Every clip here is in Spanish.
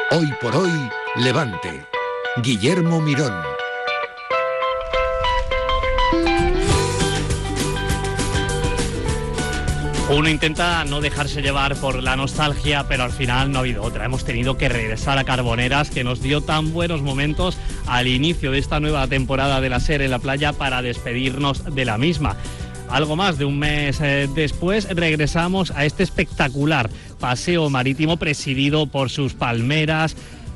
Hoy por hoy, Levante. Guillermo Mirón. Uno intenta no dejarse llevar por la nostalgia, pero al final no ha habido otra. Hemos tenido que regresar a Carboneras, que nos dio tan buenos momentos al inicio de esta nueva temporada de la SER en la playa, para despedirnos de la misma. Algo más de un mes después regresamos a este espectacular paseo marítimo presidido por sus palmeras,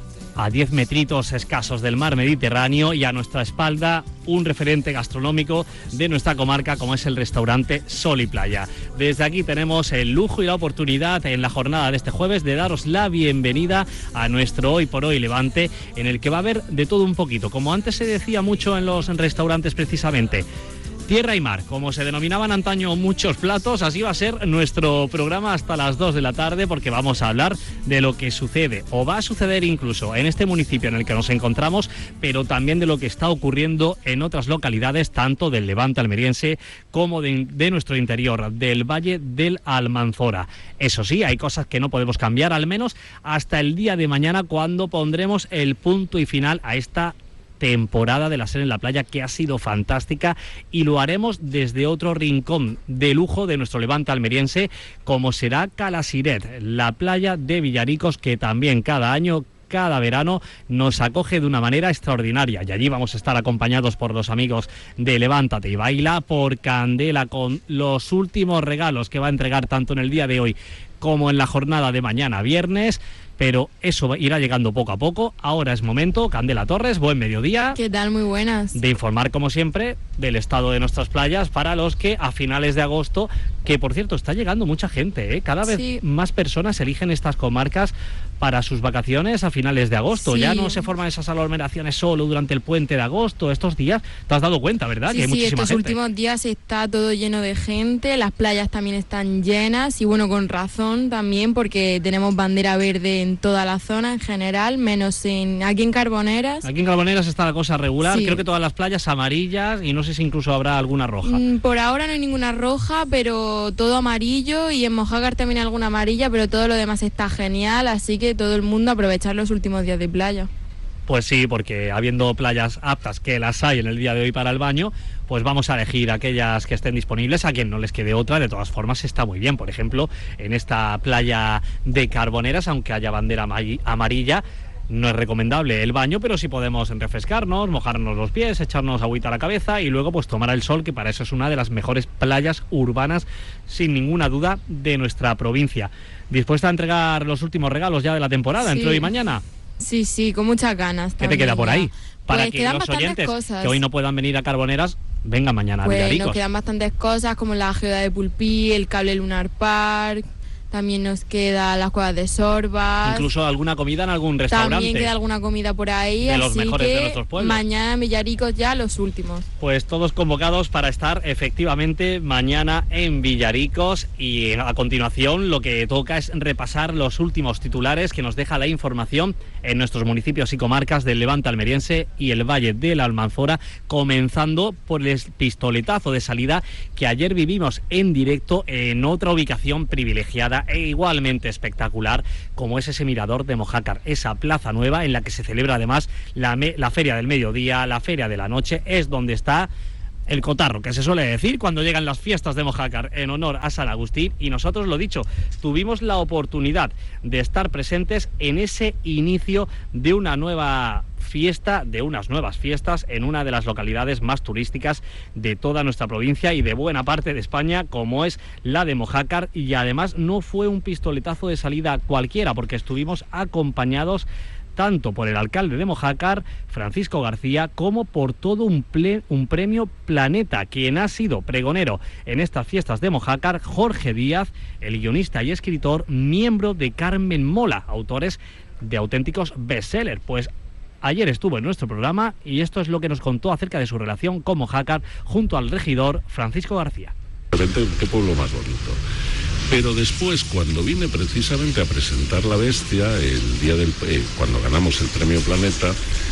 a 10 metritos escasos del mar Mediterráneo, y a nuestra espalda un referente gastronómico de nuestra comarca como es el restaurante Sol y Playa. Desde aquí tenemos el lujo y la oportunidad en la jornada de este jueves de daros la bienvenida a nuestro Hoy por Hoy Levante, en el que va a haber de todo un poquito, como antes se decía mucho en los restaurantes precisamente. Tierra y mar, como se denominaban antaño muchos platos, así va a ser nuestro programa hasta las 2 de la tarde, porque vamos a hablar de lo que sucede o va a suceder incluso en este municipio en el que nos encontramos, pero también de lo que está ocurriendo en otras localidades, tanto del Levante almeriense como de nuestro interior, del Valle del Almanzora. Eso sí, hay cosas que no podemos cambiar, al menos hasta el día de mañana, cuando pondremos el punto y final a esta temporada de la SER en la playa, que ha sido fantástica, y lo haremos desde otro rincón de lujo de nuestro Levante almeriense, como será Calasiret, la playa de Villaricos, que también cada año, cada verano, nos acoge de una manera extraordinaria, y allí vamos a estar acompañados por los amigos de Levántate y Baila, por Candela, con los últimos regalos que va a entregar tanto en el día de hoy como en la jornada de mañana viernes. Pero eso irá llegando poco a poco. Ahora es momento, Candela Torres, buen mediodía. ¿Qué tal? Muy buenas. De informar, como siempre, del estado de nuestras playas para los que a finales de agosto, que por cierto está llegando mucha gente, cada vez más personas eligen estas comarcas para sus vacaciones a finales de agosto. Ya no se forman esas aglomeraciones solo durante el puente de agosto. Estos días te has dado cuenta, ¿verdad? Que hay muchísima estos gente. Últimos días está todo lleno de gente, las playas también están llenas, y bueno, con razón también, porque tenemos bandera verde en toda la zona en general, menos aquí en Carboneras. Aquí en Carboneras está la cosa regular, sí. Creo que todas las playas amarillas, y no sé si incluso habrá alguna roja. Por ahora no hay ninguna roja, pero todo amarillo, y en Mojácar también hay alguna amarilla, pero todo lo demás está genial, así que todo el mundo aprovechar los últimos días de playa. Pues sí, porque habiendo playas aptas, que las hay en el día de hoy para el baño, pues vamos a elegir aquellas que estén disponibles. A quien no les quede otra, de todas formas está muy bien. Por ejemplo, en esta playa de Carboneras, aunque haya bandera amarilla, no es recomendable el baño, pero sí podemos refrescarnos, mojarnos los pies, echarnos agüita a la cabeza y luego pues tomar el sol, que para eso es una de las mejores playas urbanas, sin ninguna duda, de nuestra provincia. ¿Dispuesta a entregar los últimos regalos ya de la temporada, entre hoy y mañana? Sí, con muchas ganas. ¿Qué te queda por ahí? Para pues que los oyentes que hoy no puedan venir a Carboneras, vengan mañana a Villaricos. Nos quedan bastantes cosas, como la geoda de Pulpí, el cable Lunar Park. También nos queda las cuevas de Sorbas. Incluso alguna comida en algún restaurante. También queda alguna comida por ahí. De los mejores de nuestros pueblos. Mañana en Villaricos ya los últimos. Pues todos convocados para estar efectivamente mañana en Villaricos. Y a continuación lo que toca es repasar los últimos titulares que nos deja la información en nuestros municipios y comarcas del Levante almeriense y el Valle del Almanzora, comenzando por el pistoletazo de salida que ayer vivimos en directo en otra ubicación privilegiada e igualmente espectacular, como es ese mirador de Mojácar, esa plaza nueva en la que se celebra además la Feria del Mediodía, la Feria de la Noche. Es donde está el cotarro, que se suele decir cuando llegan las fiestas de Mojácar en honor a San Agustín, y nosotros, lo dicho, tuvimos la oportunidad de estar presentes en ese inicio de una nueva fiesta, de unas nuevas fiestas, en una de las localidades más turísticas de toda nuestra provincia y de buena parte de España, como es la de Mojácar. Y además no fue un pistoletazo de salida cualquiera, porque estuvimos acompañados tanto por el alcalde de Mojácar, Francisco García, como por todo un premio Planeta, quien ha sido pregonero en estas fiestas de Mojácar, Jorge Díaz, el guionista y escritor, miembro de Carmen Mola, autores de auténticos bestsellers. Pues ayer estuvo en nuestro programa y esto es lo que nos contó acerca de su relación con Mojácar junto al regidor Francisco García. Qué pueblo más bonito. Pero después, cuando vine precisamente a presentar La Bestia, el día cuando ganamos el premio Planeta,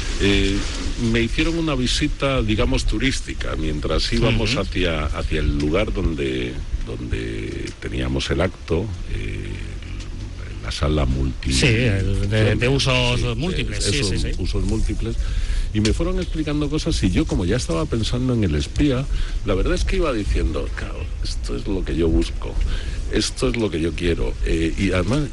me hicieron una visita, digamos, turística, mientras íbamos hacia el lugar donde teníamos el acto, la sala multi... Sí, de usos múltiples. Sí. Usos múltiples. Y me fueron explicando cosas y yo, como ya estaba pensando en el espía, la verdad es que iba diciendo, claro, esto es lo que yo busco, esto es lo que yo quiero. Y además,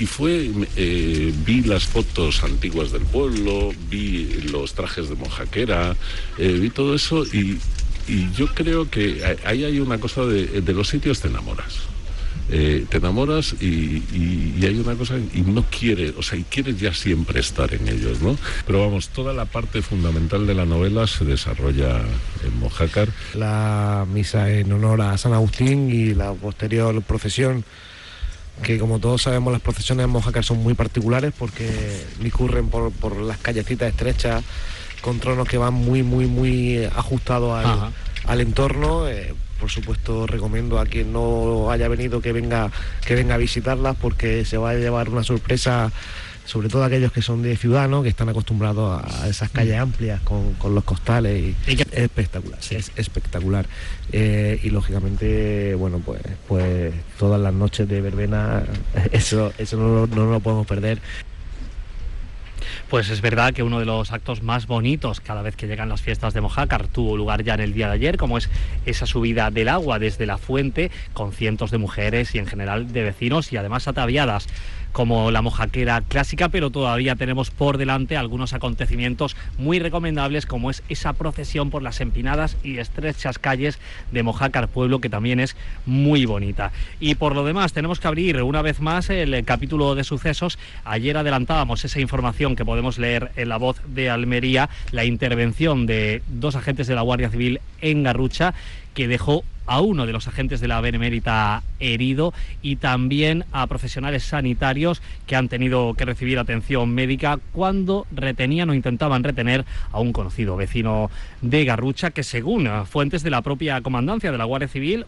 vi las fotos antiguas del pueblo, vi los trajes de mojaquera, vi todo eso y yo creo que ahí hay una cosa de los sitios te enamoras. Te enamoras y hay una cosa y no quieres, y quieres ya siempre estar en ellos, ¿no? Pero vamos, toda la parte fundamental de la novela se desarrolla en Mojácar. La misa en honor a San Agustín y la posterior procesión, que como todos sabemos las procesiones en Mojácar son muy particulares porque discurren por las callecitas estrechas con tronos que van muy ajustados al entorno. Por supuesto, recomiendo a quien no haya venido que venga a visitarlas porque se va a llevar una sorpresa, sobre todo aquellos que son de ciudad, ¿no? Que están acostumbrados a esas calles amplias con los costales. Es espectacular, sí. Es espectacular. Y lógicamente, bueno, pues todas las noches de verbena, eso no lo podemos perder. Pues es verdad que uno de los actos más bonitos cada vez que llegan las fiestas de Mojácar tuvo lugar ya en el día de ayer, como es esa subida del agua desde la fuente con cientos de mujeres y en general de vecinos y además ataviadas como la mojaquera clásica, pero todavía tenemos por delante algunos acontecimientos muy recomendables, como es esa procesión por las empinadas y estrechas calles de Mojácar Pueblo, que también es muy bonita. Y por lo demás, tenemos que abrir una vez más el capítulo de sucesos. Ayer adelantábamos esa información que podemos leer en La Voz de Almería, la intervención de 2 agentes de la Guardia Civil en Garrucha, que dejó a uno de los agentes de la Benemérita herido y también a profesionales sanitarios que han tenido que recibir atención médica cuando retenían o intentaban retener a un conocido vecino de Garrucha que, según fuentes de la propia comandancia de la Guardia Civil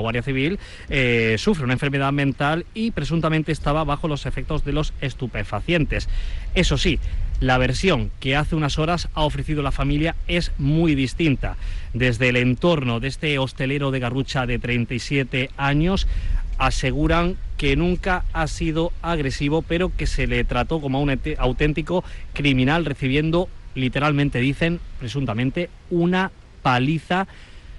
sufre una enfermedad mental y presuntamente estaba bajo los efectos de los estupefacientes. Eso sí, la versión que hace unas horas ha ofrecido la familia es muy distinta. Desde el entorno de este hostelero de Garrucha de 37 años aseguran que nunca ha sido agresivo, pero que se le trató como a un auténtico criminal, recibiendo, literalmente dicen, presuntamente, una paliza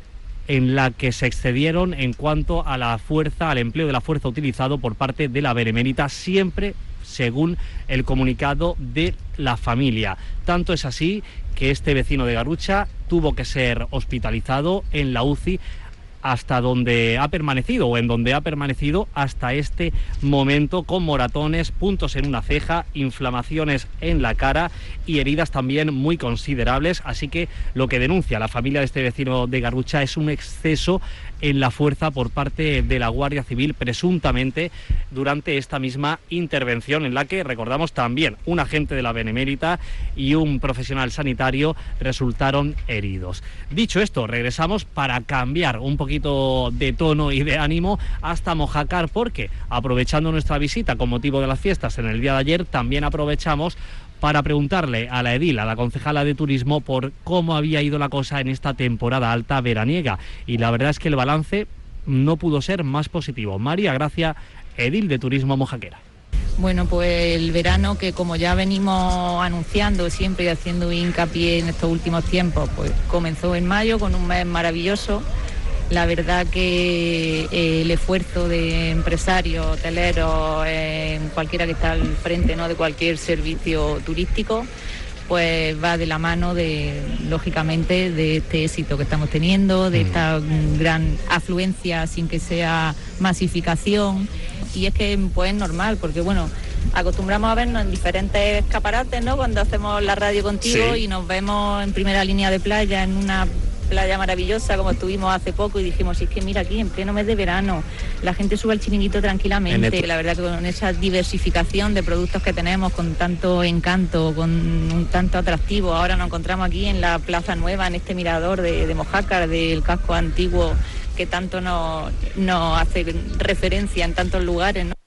en la que se excedieron en cuanto a la fuerza, al empleo de la fuerza utilizado por parte de la Benemérita, siempre según el comunicado de la familia. Tanto es así que este vecino de Garrucha tuvo que ser hospitalizado en la UCI hasta donde ha permanecido o en donde ha permanecido hasta este momento, con moratones, puntos en una ceja, inflamaciones en la cara y heridas también muy considerables. Así que lo que denuncia la familia de este vecino de Garrucha es un exceso en la fuerza por parte de la Guardia Civil, presuntamente durante esta misma intervención en la que, recordamos, también un agente de la Benemérita y un profesional sanitario resultaron heridos. Dicho esto, regresamos para cambiar un poquito de tono y de ánimo hasta Mojácar, porque aprovechando nuestra visita con motivo de las fiestas en el día de ayer, también aprovechamos para preguntarle a la edil, a la concejala de turismo, por cómo había ido la cosa en esta temporada alta veraniega. Y la verdad es que el balance no pudo ser más positivo. María Gracia, edil de Turismo Mojaquera. Bueno, pues el verano, que como ya venimos anunciando siempre y haciendo hincapié en estos últimos tiempos, pues comenzó en mayo con un mes maravilloso. La verdad que el esfuerzo de empresarios, hoteleros, cualquiera que está al frente, ¿no?, de cualquier servicio turístico, pues va de la mano lógicamente, de este éxito que estamos teniendo, de esta gran afluencia sin que sea masificación. Y es que pues es normal, porque bueno, acostumbramos a vernos en diferentes escaparates, ¿no?, cuando hacemos la radio contigo, sí, y nos vemos en primera línea de playa, en una playa maravillosa como estuvimos hace poco, y dijimos, es que mira, aquí en pleno mes de verano la gente sube al chiringuito tranquilamente. La verdad que con esa diversificación de productos que tenemos, con tanto encanto, con un tanto atractivo, ahora nos encontramos aquí en la Plaza Nueva, en este mirador de Mojácar, del casco antiguo que tanto nos hace referencia en tantos lugares, ¿no?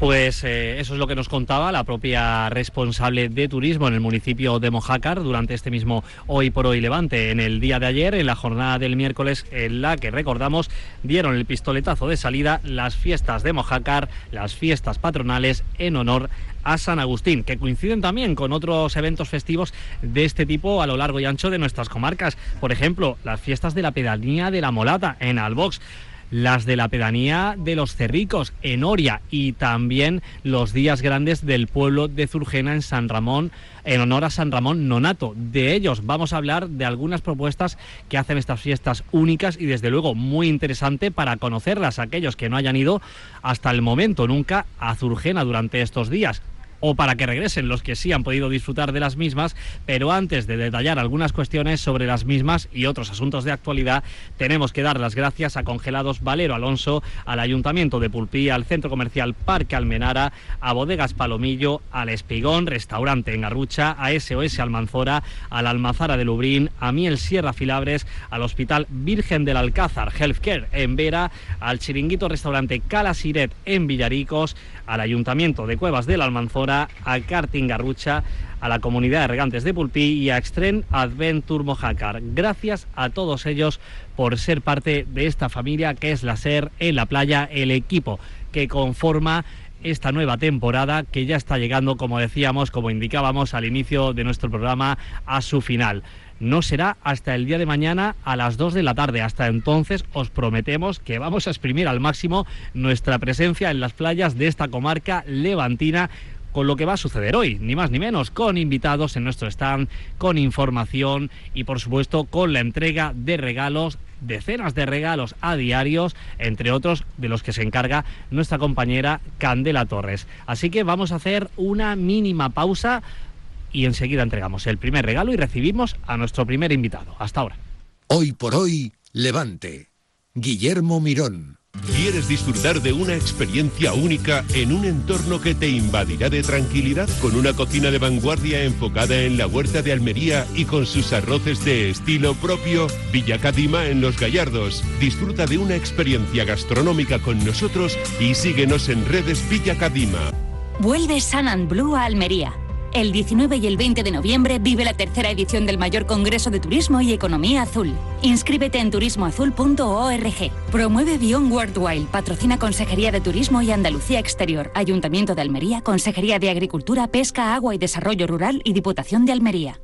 Pues eso es lo que nos contaba la propia responsable de turismo en el municipio de Mojácar durante este mismo Hoy por Hoy Levante. En el día de ayer, en la jornada del miércoles, en la que, recordamos, dieron el pistoletazo de salida las fiestas de Mojácar, las fiestas patronales en honor a San Agustín, que coinciden también con otros eventos festivos de este tipo a lo largo y ancho de nuestras comarcas. Por ejemplo, las fiestas de la pedanía de La Molata en Albox, las de la pedanía de Los Cerricos en Oria y también los días grandes del pueblo de Zurgena en San Ramón, en honor a San Ramón Nonato. De ellos vamos a hablar, de algunas propuestas que hacen estas fiestas únicas y desde luego muy interesante para conocerlas aquellos que no hayan ido hasta el momento nunca a Zurgena durante estos días, o para que regresen los que sí han podido disfrutar de las mismas. Pero antes de detallar algunas cuestiones sobre las mismas y otros asuntos de actualidad, tenemos que dar las gracias a Congelados Valero Alonso, al Ayuntamiento de Pulpí, al Centro Comercial Parque Almenara, a Bodegas Palomillo, al Espigón, Restaurante en Garrucha, a SOS Almanzora, a la Almazara de Lubrín, a Miel Sierra Filabres, al Hospital Virgen del Alcázar Healthcare en Vera, al Chiringuito Restaurante Cala Siret en Villaricos, al Ayuntamiento de Cuevas de la Almanzora, a Karting Garrucha, a la Comunidad de Regantes de Pulpí y a Extreme Adventure Mojácar. Gracias a todos ellos por ser parte de esta familia que es la SER en la playa, el equipo que conforma esta nueva temporada que ya está llegando, como decíamos, como indicábamos al inicio de nuestro programa, a su final. No será hasta el día de mañana a las 2 de la tarde. Hasta entonces os prometemos que vamos a exprimir al máximo nuestra presencia en las playas de esta comarca levantina, con lo que va a suceder hoy, ni más ni menos, con invitados en nuestro stand, con información y por supuesto con la entrega de regalos, decenas de regalos a diarios, entre otros de los que se encarga nuestra compañera Candela Torres. Así que vamos a hacer una mínima pausa y enseguida entregamos el primer regalo y recibimos a nuestro primer invitado. Hasta ahora. Hoy por Hoy Levante. Guillermo Mirón. ¿Quieres disfrutar de una experiencia única en un entorno que te invadirá de tranquilidad? Con una cocina de vanguardia enfocada en la huerta de Almería y con sus arroces de estilo propio, Villa Cadima en Los Gallardos. Disfruta de una experiencia gastronómica con nosotros y síguenos en redes Villa Cadima. Vuelve Sun and Blue a Almería. El 19 y el 20 de noviembre vive la tercera edición del mayor congreso de turismo y economía azul. Inscríbete en turismoazul.org. Promueve Beyond World Wild, patrocina Consejería de Turismo y Andalucía Exterior, Ayuntamiento de Almería, Consejería de Agricultura, Pesca, Agua y Desarrollo Rural y Diputación de Almería.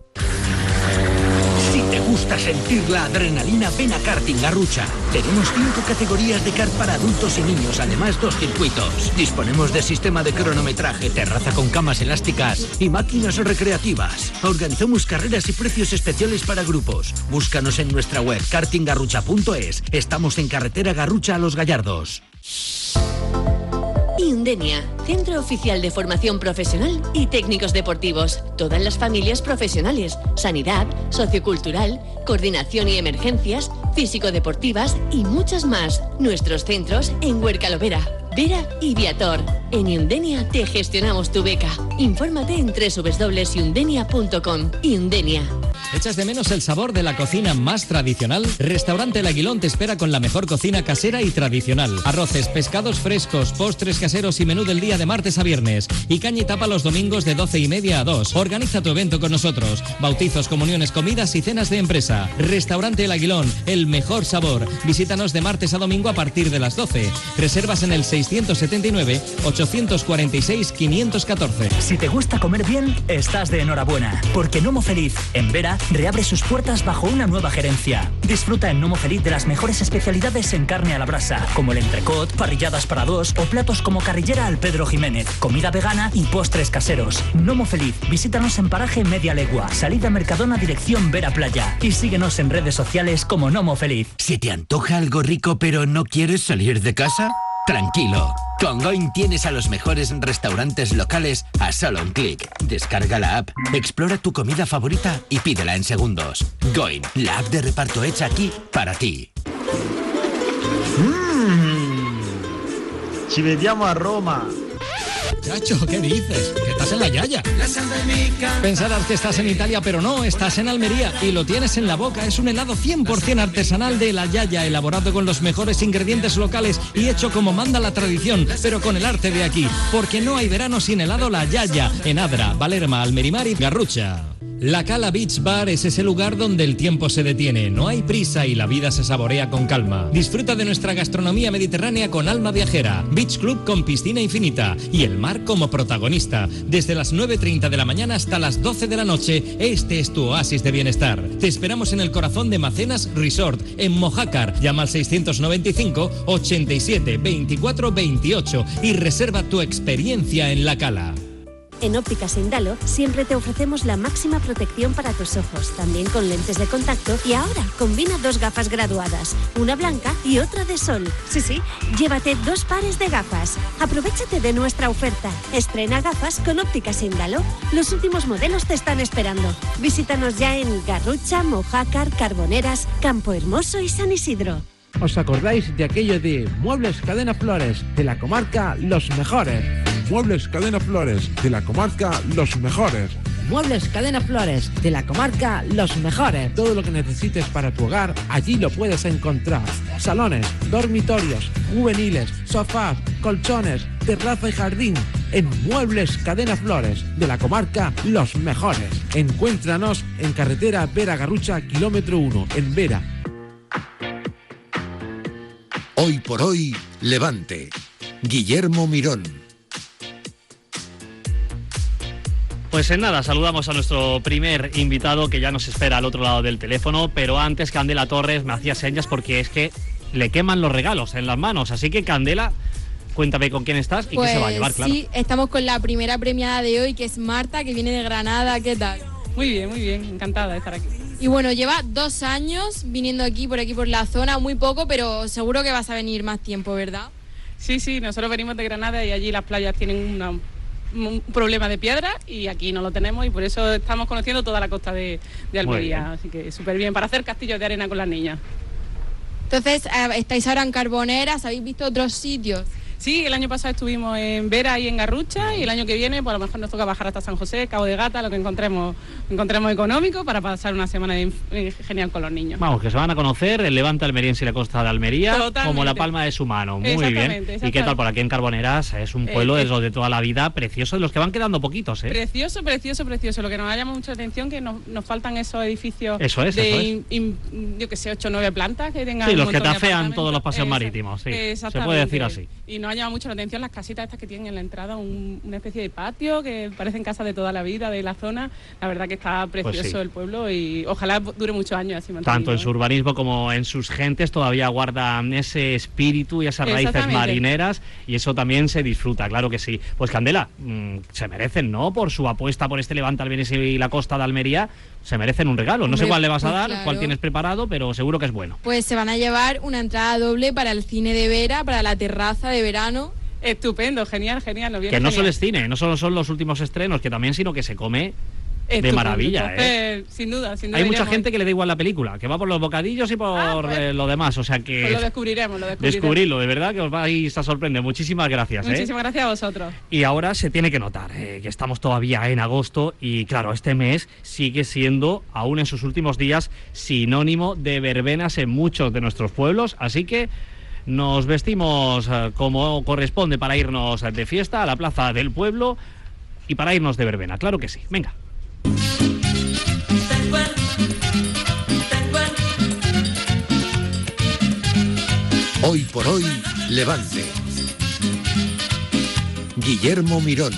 Si te gusta sentir la adrenalina, ven a Karting Garrucha. Tenemos 5 categorías de kart para adultos y niños, además 2 circuitos. Disponemos de sistema de cronometraje, terraza con camas elásticas y máquinas recreativas. Organizamos carreras y precios especiales para grupos. Búscanos en nuestra web kartinggarrucha.es. Estamos en carretera Garrucha a Los Gallardos. Iundenia, centro oficial de formación profesional y técnicos deportivos. Todas las familias profesionales, sanidad, sociocultural, coordinación y emergencias, físico-deportivas y muchas más. Nuestros centros en Huerca-Lovera, Vera y Viator. En Iundenia te gestionamos tu beca. Infórmate en www.iundenia.com. Iundenia. ¿Echas de menos el sabor de la cocina más tradicional? Restaurante El Aguilón te espera con la mejor cocina casera y tradicional. Arroces, pescados frescos, postres caseros y menú del día de martes a viernes. Y caña y tapa los domingos de 12:30 a 2. Organiza tu evento con nosotros. Bautizos, comuniones, comidas y cenas de empresa. Restaurante El Aguilón, el mejor sabor. Visítanos de martes a domingo a partir de las 12. Reservas en el 679-846-514. Si te gusta comer bien, estás de enhorabuena. Porque Nomo Feliz, en Vera, reabre sus puertas bajo una nueva gerencia. Disfruta en Nomo Feliz de las mejores especialidades en carne a la brasa, como el entrecot, parrilladas para 2 o platos como carrillera al Pedro Jiménez, comida vegana y postres caseros. Nomo Feliz, visítanos en Paraje Media Legua, salida Mercadona dirección Vera Playa y síguenos en redes sociales como Nomo Feliz. ¿Se te antoja algo rico pero no quieres salir de casa? Tranquilo, con Going tienes a los mejores restaurantes locales a solo un clic. Descarga la app, explora tu comida favorita y pídela en segundos. Going, la app de reparto hecha aquí para ti. Ci vediamo a Roma. Chacho, ¿qué dices? Que estás en la Yaya. Pensarás que estás en Italia, pero no, estás en Almería y lo tienes en la boca. Es un helado 100% artesanal de la Yaya, elaborado con los mejores ingredientes locales y hecho como manda la tradición, pero con el arte de aquí. Porque no hay verano sin helado La Yaya, en Adra, Valerma, Almerimar y Garrucha. La Cala Beach Bar es ese lugar donde el tiempo se detiene, no hay prisa y la vida se saborea con calma. Disfruta de nuestra gastronomía mediterránea con alma viajera, Beach Club con piscina infinita y el mar como protagonista. Desde las 9:30 de la mañana hasta las 12 de la noche, este es tu oasis de bienestar. Te esperamos en el corazón de Macenas Resort, en Mojácar. Llama al 695 87 24 28 y reserva tu experiencia en La Cala. En Ópticas Indalo siempre te ofrecemos la máxima protección para tus ojos, también con lentes de contacto, y ahora combina 2 gafas graduadas, una blanca y otra de sol. Sí, llévate 2 pares de gafas. Aprovéchate de nuestra oferta. Estrena gafas con Ópticas Indalo. Los últimos modelos te están esperando. Visítanos ya en Garrucha, Mojácar, Carboneras, Campo Hermoso y San Isidro. ¿Os acordáis de aquello de Muebles Cadena Flores, de la comarca Los Mejores? Muebles Cadena Flores, de la comarca Los Mejores. Muebles Cadena Flores, de la comarca Los Mejores. Todo lo que necesites para tu hogar, allí lo puedes encontrar. Salones, dormitorios, juveniles, sofás, colchones, terraza y jardín. En Muebles Cadena Flores, de la comarca Los Mejores. Encuéntranos en carretera Vera-Garrucha, kilómetro 1, en Vera. Hoy por hoy, Levante. Guillermo Mirón. Pues en nada, saludamos a nuestro primer invitado que ya nos espera al otro lado del teléfono, pero antes Candela Torres me hacía señas porque es que le queman los regalos en las manos, así que Candela, cuéntame con quién estás y qué se va a llevar, claro. Sí, estamos con la primera premiada de hoy, que es Marta, que viene de Granada. ¿Qué tal? Muy bien, encantada de estar aquí. Y bueno, lleva 2 años viniendo aquí por la zona, muy poco, pero seguro que vas a venir más tiempo, ¿verdad? Sí, nosotros venimos de Granada y allí las playas tienen un problema de piedra y aquí no lo tenemos y por eso estamos conociendo toda la costa de Almería, así que súper bien para hacer castillos de arena con las niñas. Entonces, estáis ahora en Carboneras, ¿habéis visto otros sitios? Sí, el año pasado estuvimos en Vera y en Garrucha y el año que viene pues a lo mejor nos toca bajar hasta San José, Cabo de Gata, lo que encontremos económico para pasar una semana genial con los niños. Vamos, que se van a conocer el Levante almeriense y la costa de Almería. Totalmente. Como la palma de su mano. Muy bien. ¿Y qué tal por aquí en Carboneras? Es un pueblo de los de toda la vida, precioso, de los que van quedando poquitos, ¿eh? Precioso. Lo que nos ha llamado mucho la atención que nos faltan esos edificios yo que sé, 8 o 9 plantas que tengan. Sí, los que te afean todos los paseos marítimos, sí. Se puede decir así. Y nos ha llamado mucho la atención las casitas estas que tienen en la entrada, una especie de patio que parecen casas de toda la vida de la zona. La verdad que está precioso el pueblo y ojalá dure muchos años así mantenido. Tanto en su urbanismo como en sus gentes todavía guardan ese espíritu y esas raíces marineras y eso también se disfruta, claro que sí. Pues Candela, se merecen, ¿no? Por su apuesta por este Levante almeriense y la costa de Almería, se merecen un regalo. No sé cuál le vas a dar, claro, cuál tienes preparado, pero seguro que es bueno. Pues se van a llevar una entrada doble para el cine de Vera, para la terraza de verano. Estupendo, genial. Que no solo es cine, no solo son los últimos estrenos, que también, sino que se come de maravilla, ¿eh? Sin duda. Hay mucha gente que le da igual la película, que va por los bocadillos y por lo demás, o sea que... Pues lo descubriremos. Descubrirlo, de verdad que os vais a sorprender. Muchísimas gracias. Muchísimas gracias a vosotros. Y ahora se tiene que notar que estamos todavía en agosto y claro, este mes sigue siendo, aún en sus últimos días, sinónimo de verbenas en muchos de nuestros pueblos, así que nos vestimos como corresponde para irnos de fiesta a la plaza del pueblo y para irnos de verbena, claro que sí. Venga. Hoy por hoy, Levante. Guillermo Mirón.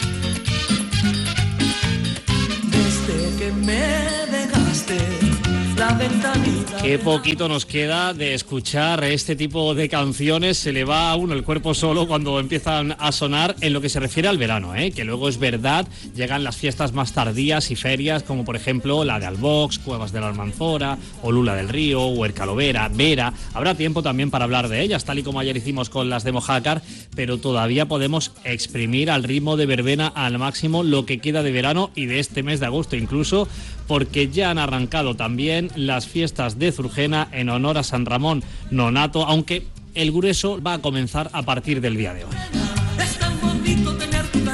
Desde que me dejaste la ventanita. Qué poquito nos queda de escuchar este tipo de canciones, se le va a uno el cuerpo solo cuando empiezan a sonar en lo que se refiere al verano, que luego es verdad, llegan las fiestas más tardías y ferias, como por ejemplo la de Albox, Cuevas de la Almanzora, Olula del Río, Huercalovera, Vera. Habrá tiempo también para hablar de ellas, tal y como ayer hicimos con las de Mojácar, pero todavía podemos exprimir al ritmo de verbena al máximo lo que queda de verano y de este mes de agosto incluso, porque ya han arrancado también las fiestas de Zurgena en honor a San Ramón Nonato, aunque el grueso va a comenzar a partir del día de hoy. Es tan bonito tener tu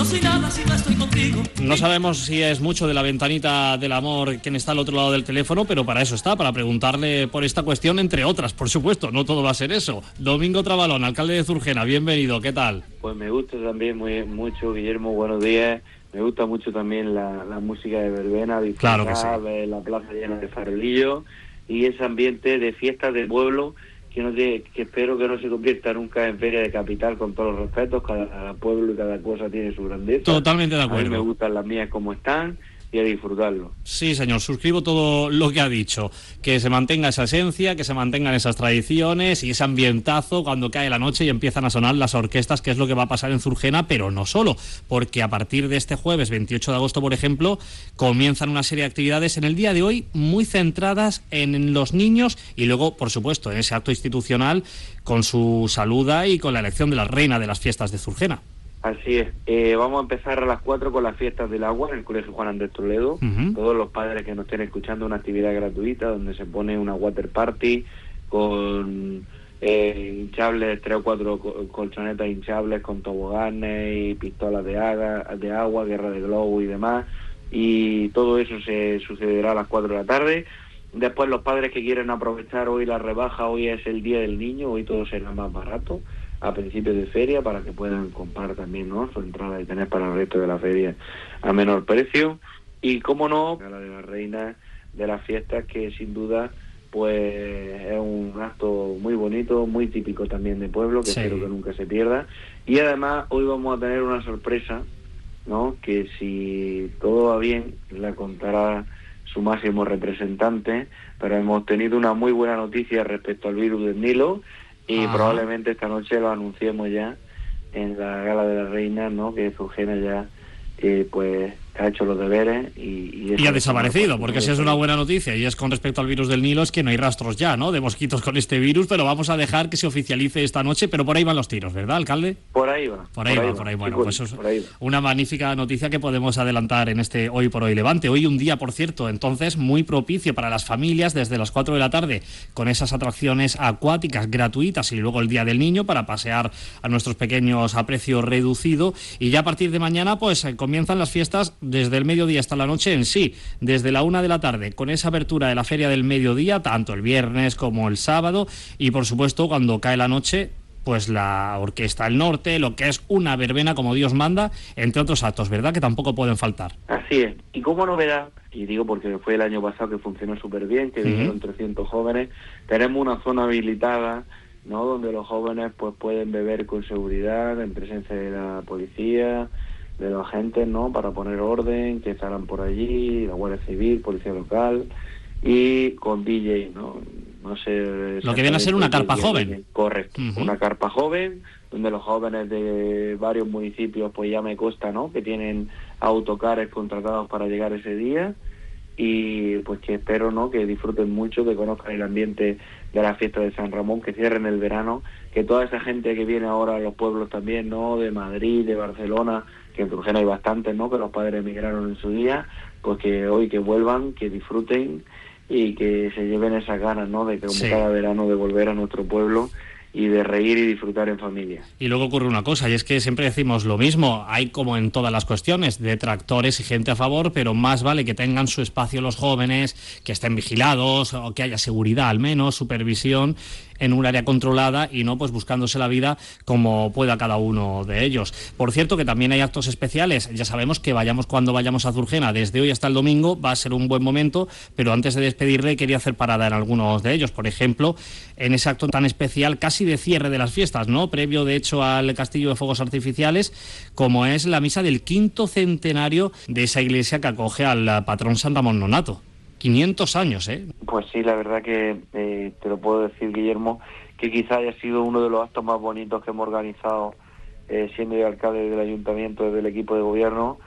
soy nada si no estoy contigo. No sabemos si es mucho de la ventanita del amor quien está al otro lado del teléfono, pero para eso está, para preguntarle por esta cuestión, entre otras, por supuesto, no todo va a ser eso. Domingo Trabalón, alcalde de Zurgena, bienvenido, ¿qué tal? Pues me gusta también mucho, Guillermo, buenos días. Me gusta mucho también la música de verbena, claro que sí. La plaza llena de farolillos y ese ambiente de fiestas de pueblo que espero que no se convierta nunca en feria de capital, con todos los respetos. Cada pueblo y cada cosa tiene su grandeza. Totalmente de acuerdo. A mí me gustan las mías como están y a disfrutarlo. Sí, señor, suscribo todo lo que ha dicho, que se mantenga esa esencia, que se mantengan esas tradiciones y ese ambientazo cuando cae la noche y empiezan a sonar las orquestas, que es lo que va a pasar en Zurgena, pero no solo, porque a partir de este jueves 28 de agosto, por ejemplo, comienzan una serie de actividades en el día de hoy muy centradas en los niños y luego, por supuesto, en ese acto institucional con su saluda y con la elección de la reina de las fiestas de Zurgena. Así es, vamos a empezar a las 4 con las fiestas del agua en el Colegio Juan Andrés Toledo. Todos los padres que nos estén escuchando, una actividad gratuita donde se pone una water party con hinchables, 3 o 4 colchonetas hinchables con toboganes y pistolas de agua, guerra de globo y demás, y todo eso se sucederá a las 4 de la tarde. Después los padres que quieren aprovechar hoy la rebaja, hoy es el Día del Niño, hoy todo será más barato a principios de feria para que puedan comprar también, ¿no?, su entrada y tener para el resto de la feria a menor precio. Y cómo no, la de la reina de las fiestas, que sin duda pues es un acto muy bonito, muy típico también de pueblo, que espero que nunca se pierda. Y además hoy vamos a tener una sorpresa, ¿no?, que si todo va bien la contará su máximo representante, pero hemos tenido una muy buena noticia respecto al virus del Nilo. Y probablemente esta noche lo anunciemos ya en la gala de la reina, ¿no?, que Zurgena ya pues ha hecho los deberes y ha desaparecido, porque si es una buena noticia y es con respecto al virus del Nilo, es que no hay rastros ya, ¿no?, de mosquitos con este virus, pero vamos a dejar que se oficialice esta noche, pero por ahí van los tiros, ¿verdad, alcalde? Por ahí va. Bueno, pues es una magnífica noticia que podemos adelantar en este Hoy por Hoy Levante. Hoy un día, por cierto, entonces muy propicio para las familias desde las 4 de la tarde, con esas atracciones acuáticas gratuitas y luego el Día del Niño para pasear a nuestros pequeños a precio reducido. Y ya a partir de mañana pues comienzan las fiestas desde el mediodía hasta la noche en sí, desde la 1 de la tarde, con esa apertura de la Feria del Mediodía, tanto el viernes como el sábado, y por supuesto cuando cae la noche, pues la Orquesta del Norte, lo que es una verbena como Dios manda, entre otros actos, ¿verdad?, que tampoco pueden faltar. Así es, y como novedad, y digo porque fue el año pasado que funcionó súper bien, que vinieron 300 jóvenes, tenemos una zona habilitada, ¿no?, donde los jóvenes pues pueden beber con seguridad, en presencia de la policía, de los agentes, ¿no?, para poner orden, que estarán por allí, la Guardia Civil, Policía Local, y con DJ, ¿no? No sé... Lo que viene a ser una carpa joven. Correcto, una carpa joven, donde los jóvenes de varios municipios, pues ya me consta, ¿no?, que tienen autocares contratados para llegar ese día, y pues que espero, ¿no?, que disfruten mucho, que conozcan el ambiente de la fiesta de San Ramón, que cierren el verano, que toda esa gente que viene ahora a los pueblos también, ¿no?, de Madrid, de Barcelona, que en Trujillo hay bastantes, ¿no?, que los padres emigraron en su día, pues que hoy que vuelvan, que disfruten y que se lleven esas ganas, ¿no?, de que como cada verano de volver a nuestro pueblo y de reír y disfrutar en familia. Y luego ocurre una cosa, y es que siempre decimos lo mismo, hay como en todas las cuestiones, detractores y gente a favor, pero más vale que tengan su espacio los jóvenes, que estén vigilados, o que haya seguridad al menos, supervisión, en un área controlada y no pues buscándose la vida como pueda cada uno de ellos. Por cierto, que también hay actos especiales, ya sabemos que vayamos cuando vayamos a Zurgena, desde hoy hasta el domingo va a ser un buen momento, pero antes de despedirle quería hacer parada en algunos de ellos, por ejemplo, en ese acto tan especial, casi de cierre de las fiestas, ¿no?, previo de hecho al Castillo de Fuegos Artificiales, como es la misa del 5º centenario de esa iglesia que acoge al patrón San Ramón Nonato. 500 años, ¿eh? Pues sí, la verdad que te lo puedo decir, Guillermo, que quizá haya sido uno de los actos más bonitos que hemos organizado siendo yo alcalde del ayuntamiento, desde el equipo de gobierno,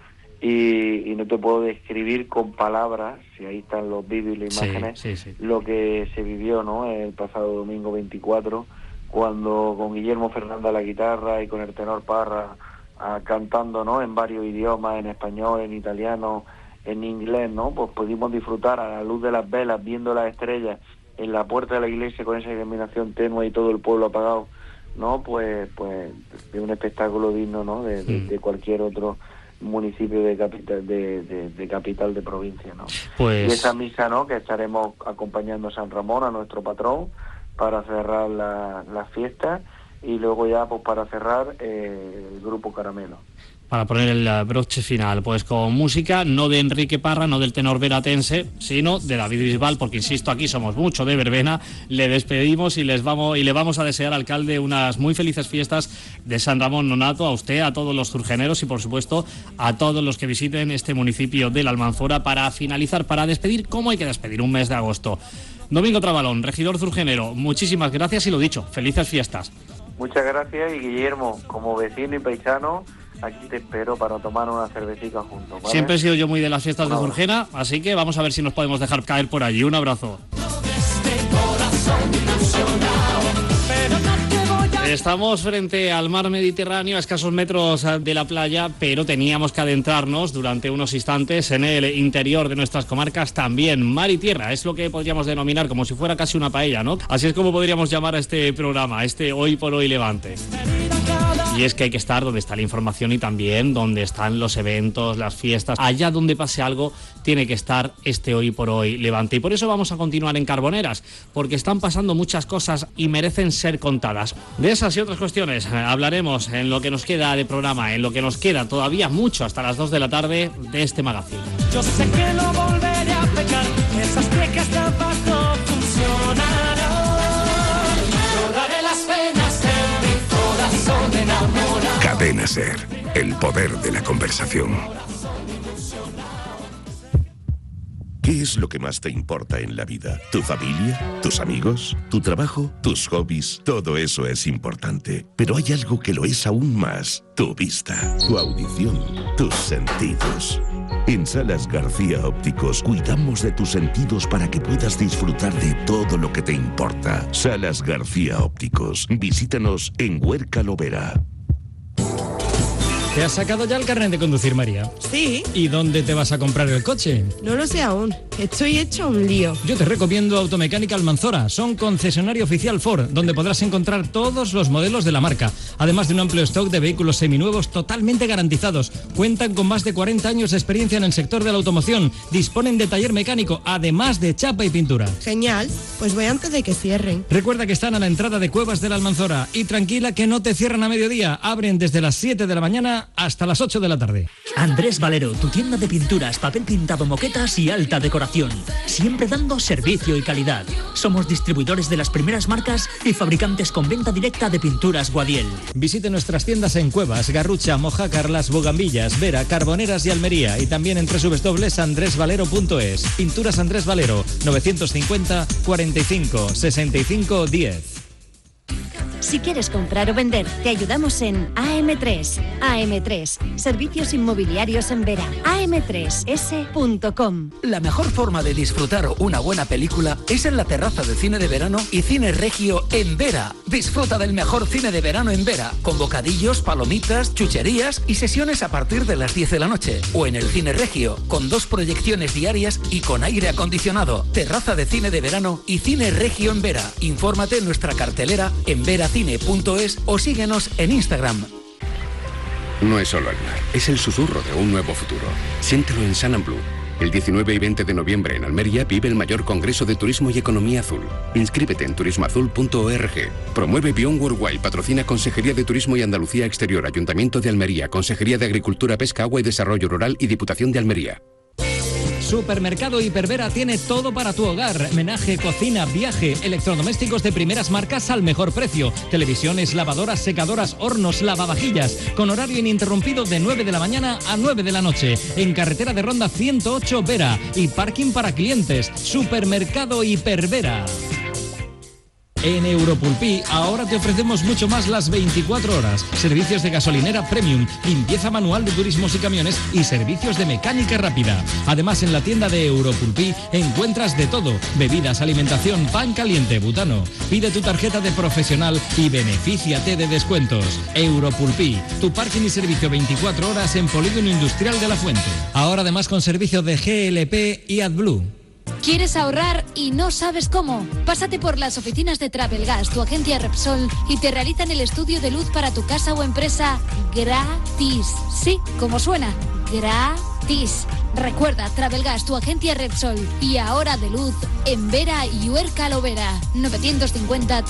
y no te puedo describir con palabras, si ahí están los vídeos y las imágenes, lo que se vivió, ¿no?, el pasado domingo 24, cuando con Guillermo Fernández a la guitarra y con el tenor Parra cantando, ¿no?, en varios idiomas, en español, en italiano, en inglés, ¿no?, pues pudimos disfrutar a la luz de las velas, viendo las estrellas en la puerta de la iglesia con esa iluminación tenue y todo el pueblo apagado, ¿no? Pues de un espectáculo digno, ¿no? De cualquier otro municipio de capital de provincia, ¿no? Pues... Y esa misa, ¿no? Que estaremos acompañando a San Ramón, a nuestro patrón, para cerrar las fiestas, y luego ya pues para cerrar el grupo Caramelo. Para poner el broche final, pues con música no de Enrique Parra, no del tenor veratense, sino de David Bisbal, porque insisto, aquí somos mucho de verbena. Le despedimos y le vamos a desear, alcalde, unas muy felices fiestas de San Ramón Nonato, a usted, a todos los zurgeneros y por supuesto a todos los que visiten este municipio de la Almanzora, para finalizar, para despedir como hay que despedir un mes de agosto. Domingo Trabalón, regidor zurgenero, muchísimas gracias y lo dicho, felices fiestas. Muchas gracias, y Guillermo, como vecino y paisano, aquí te espero para tomar una cervecita juntos, ¿vale? Siempre he sido yo muy de las fiestas de Zurgena, así que vamos a ver si nos podemos dejar caer por allí. Un abrazo. Estamos frente al mar Mediterráneo, a escasos metros de la playa, pero teníamos que adentrarnos durante unos instantes en el interior de nuestras comarcas también. Mar y tierra, es lo que podríamos denominar como si fuera casi una paella, ¿no? Así es como podríamos llamar a este programa, este Hoy por Hoy Levante. Y es que hay que estar donde está la información y también donde están los eventos, las fiestas. Allá donde pase algo tiene que estar este Hoy por Hoy Levante. Y por eso vamos a continuar en Carboneras, porque están pasando muchas cosas y merecen ser contadas. De esas y otras cuestiones hablaremos en lo que nos queda de programa, en lo que nos queda todavía mucho hasta las 2 de la tarde de este magazine. Yo sé que no volveré a pecar, esas pecas de abajo funcionarán. Lloraré las penas en mi corazón enamorado. Cadena SER, el poder de la conversación. ¿Qué es lo que más te importa en la vida? ¿Tu familia? ¿Tus amigos? ¿Tu trabajo? ¿Tus hobbies? Todo eso es importante. Pero hay algo que lo es aún más. Tu vista, tu audición, tus sentidos. En Salas García Ópticos cuidamos de tus sentidos para que puedas disfrutar de todo lo que te importa. Salas García Ópticos. Visítanos en Huerca Lovera. ¿Te has sacado ya el carnet de conducir, María? Sí. ¿Y dónde te vas a comprar el coche? No lo sé aún. Estoy hecho un lío. Yo te recomiendo Automecánica Almanzora. Son concesionario oficial Ford, donde podrás encontrar todos los modelos de la marca, además de un amplio stock de vehículos seminuevos totalmente garantizados. Cuentan con más de 40 años de experiencia en el sector de la automoción. Disponen de taller mecánico, además de chapa y pintura. Genial. Pues voy antes de que cierren. Recuerda que están a la entrada de Cuevas de la Almanzora. Y tranquila que no te cierran a mediodía. Abren desde las 7 de la mañana hasta las 8 de la tarde. Andrés Valero, tu tienda de pinturas, papel pintado, moquetas y alta decoración. Siempre dando servicio y calidad. Somos distribuidores de las primeras marcas y fabricantes con venta directa de pinturas Guadiel. Visite nuestras tiendas en Cuevas, Garrucha, Mojácar, Las Bogambillas, Vera, Carboneras y Almería, y también en www.andresvalero.es. Pinturas Andrés Valero, 950 45 65 10. Si quieres comprar o vender, te ayudamos en AM3. AM3, servicios inmobiliarios en Vera. am3s.com. La mejor forma de disfrutar una buena película es en la terraza de cine de verano y Cine Regio en Vera. Disfruta del mejor cine de verano en Vera, con bocadillos, palomitas, chucherías y sesiones a partir de las 10 de la noche. O en el Cine Regio, con 2 proyecciones diarias y con aire acondicionado. Terraza de cine de verano y Cine Regio en Vera. Infórmate en nuestra cartelera en veracine.es o síguenos en Instagram. No es solo el mar, es el susurro de un nuevo futuro. Siéntelo en Sun & Blue. El 19 y 20 de noviembre en Almería vive el mayor congreso de turismo y economía azul. Inscríbete en turismoazul.org. Promueve Beyond Worldwide, patrocina Consejería de Turismo y Andalucía Exterior, Ayuntamiento de Almería, Consejería de Agricultura, Pesca, Agua y Desarrollo Rural y Diputación de Almería. Supermercado Hipervera tiene todo para tu hogar. Menaje, cocina, viaje, electrodomésticos de primeras marcas al mejor precio. Televisiones, lavadoras, secadoras, hornos, lavavajillas. Con horario ininterrumpido de 9 de la mañana a 9 de la noche. En carretera de Ronda 108 Vera. Y parking para clientes. Supermercado Hipervera. En Europulpí ahora te ofrecemos mucho más las 24 horas. Servicios de gasolinera premium, limpieza manual de turismos y camiones y servicios de mecánica rápida. Además, en la tienda de Europulpí encuentras de todo: bebidas, alimentación, pan caliente, butano. Pide tu tarjeta de profesional y benefíciate de descuentos. Europulpí, tu parking y servicio 24 horas en Polígono Industrial de la Fuente. Ahora además con servicio de GLP y AdBlue. ¿Quieres ahorrar y no sabes cómo? Pásate por las oficinas de Travelgas, tu agencia Repsol, y te realizan el estudio de luz para tu casa o empresa gratis. Sí, como suena, gratis. Recuerda, Travelgas, tu agencia Repsol, y ahora de luz en Vera y Huerca Lovera. 950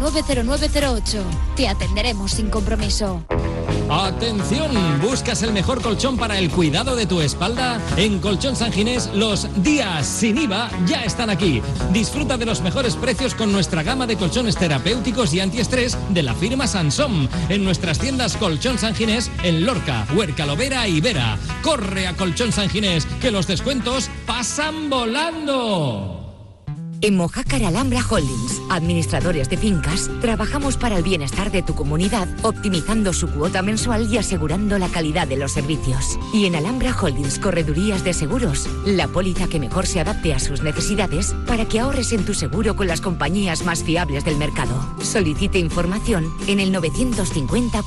390908. Te atenderemos sin compromiso. ¡Atención! ¿Buscas el mejor colchón para el cuidado de tu espalda? En Colchón San Ginés, los días sin IVA ya están aquí. Disfruta de los mejores precios con nuestra gama de colchones terapéuticos y antiestrés de la firma Sansom. En nuestras tiendas Colchón San Ginés, en Lorca, Huerca Lovera y Vera. ¡Corre a Colchón San Ginés, que los descuentos pasan volando! En Mojácar Alhambra Holdings, administradores de fincas, trabajamos para el bienestar de tu comunidad, optimizando su cuota mensual y asegurando la calidad de los servicios. Y en Alhambra Holdings Corredurías de Seguros, la póliza que mejor se adapte a sus necesidades para que ahorres en tu seguro con las compañías más fiables del mercado. Solicite información en el 950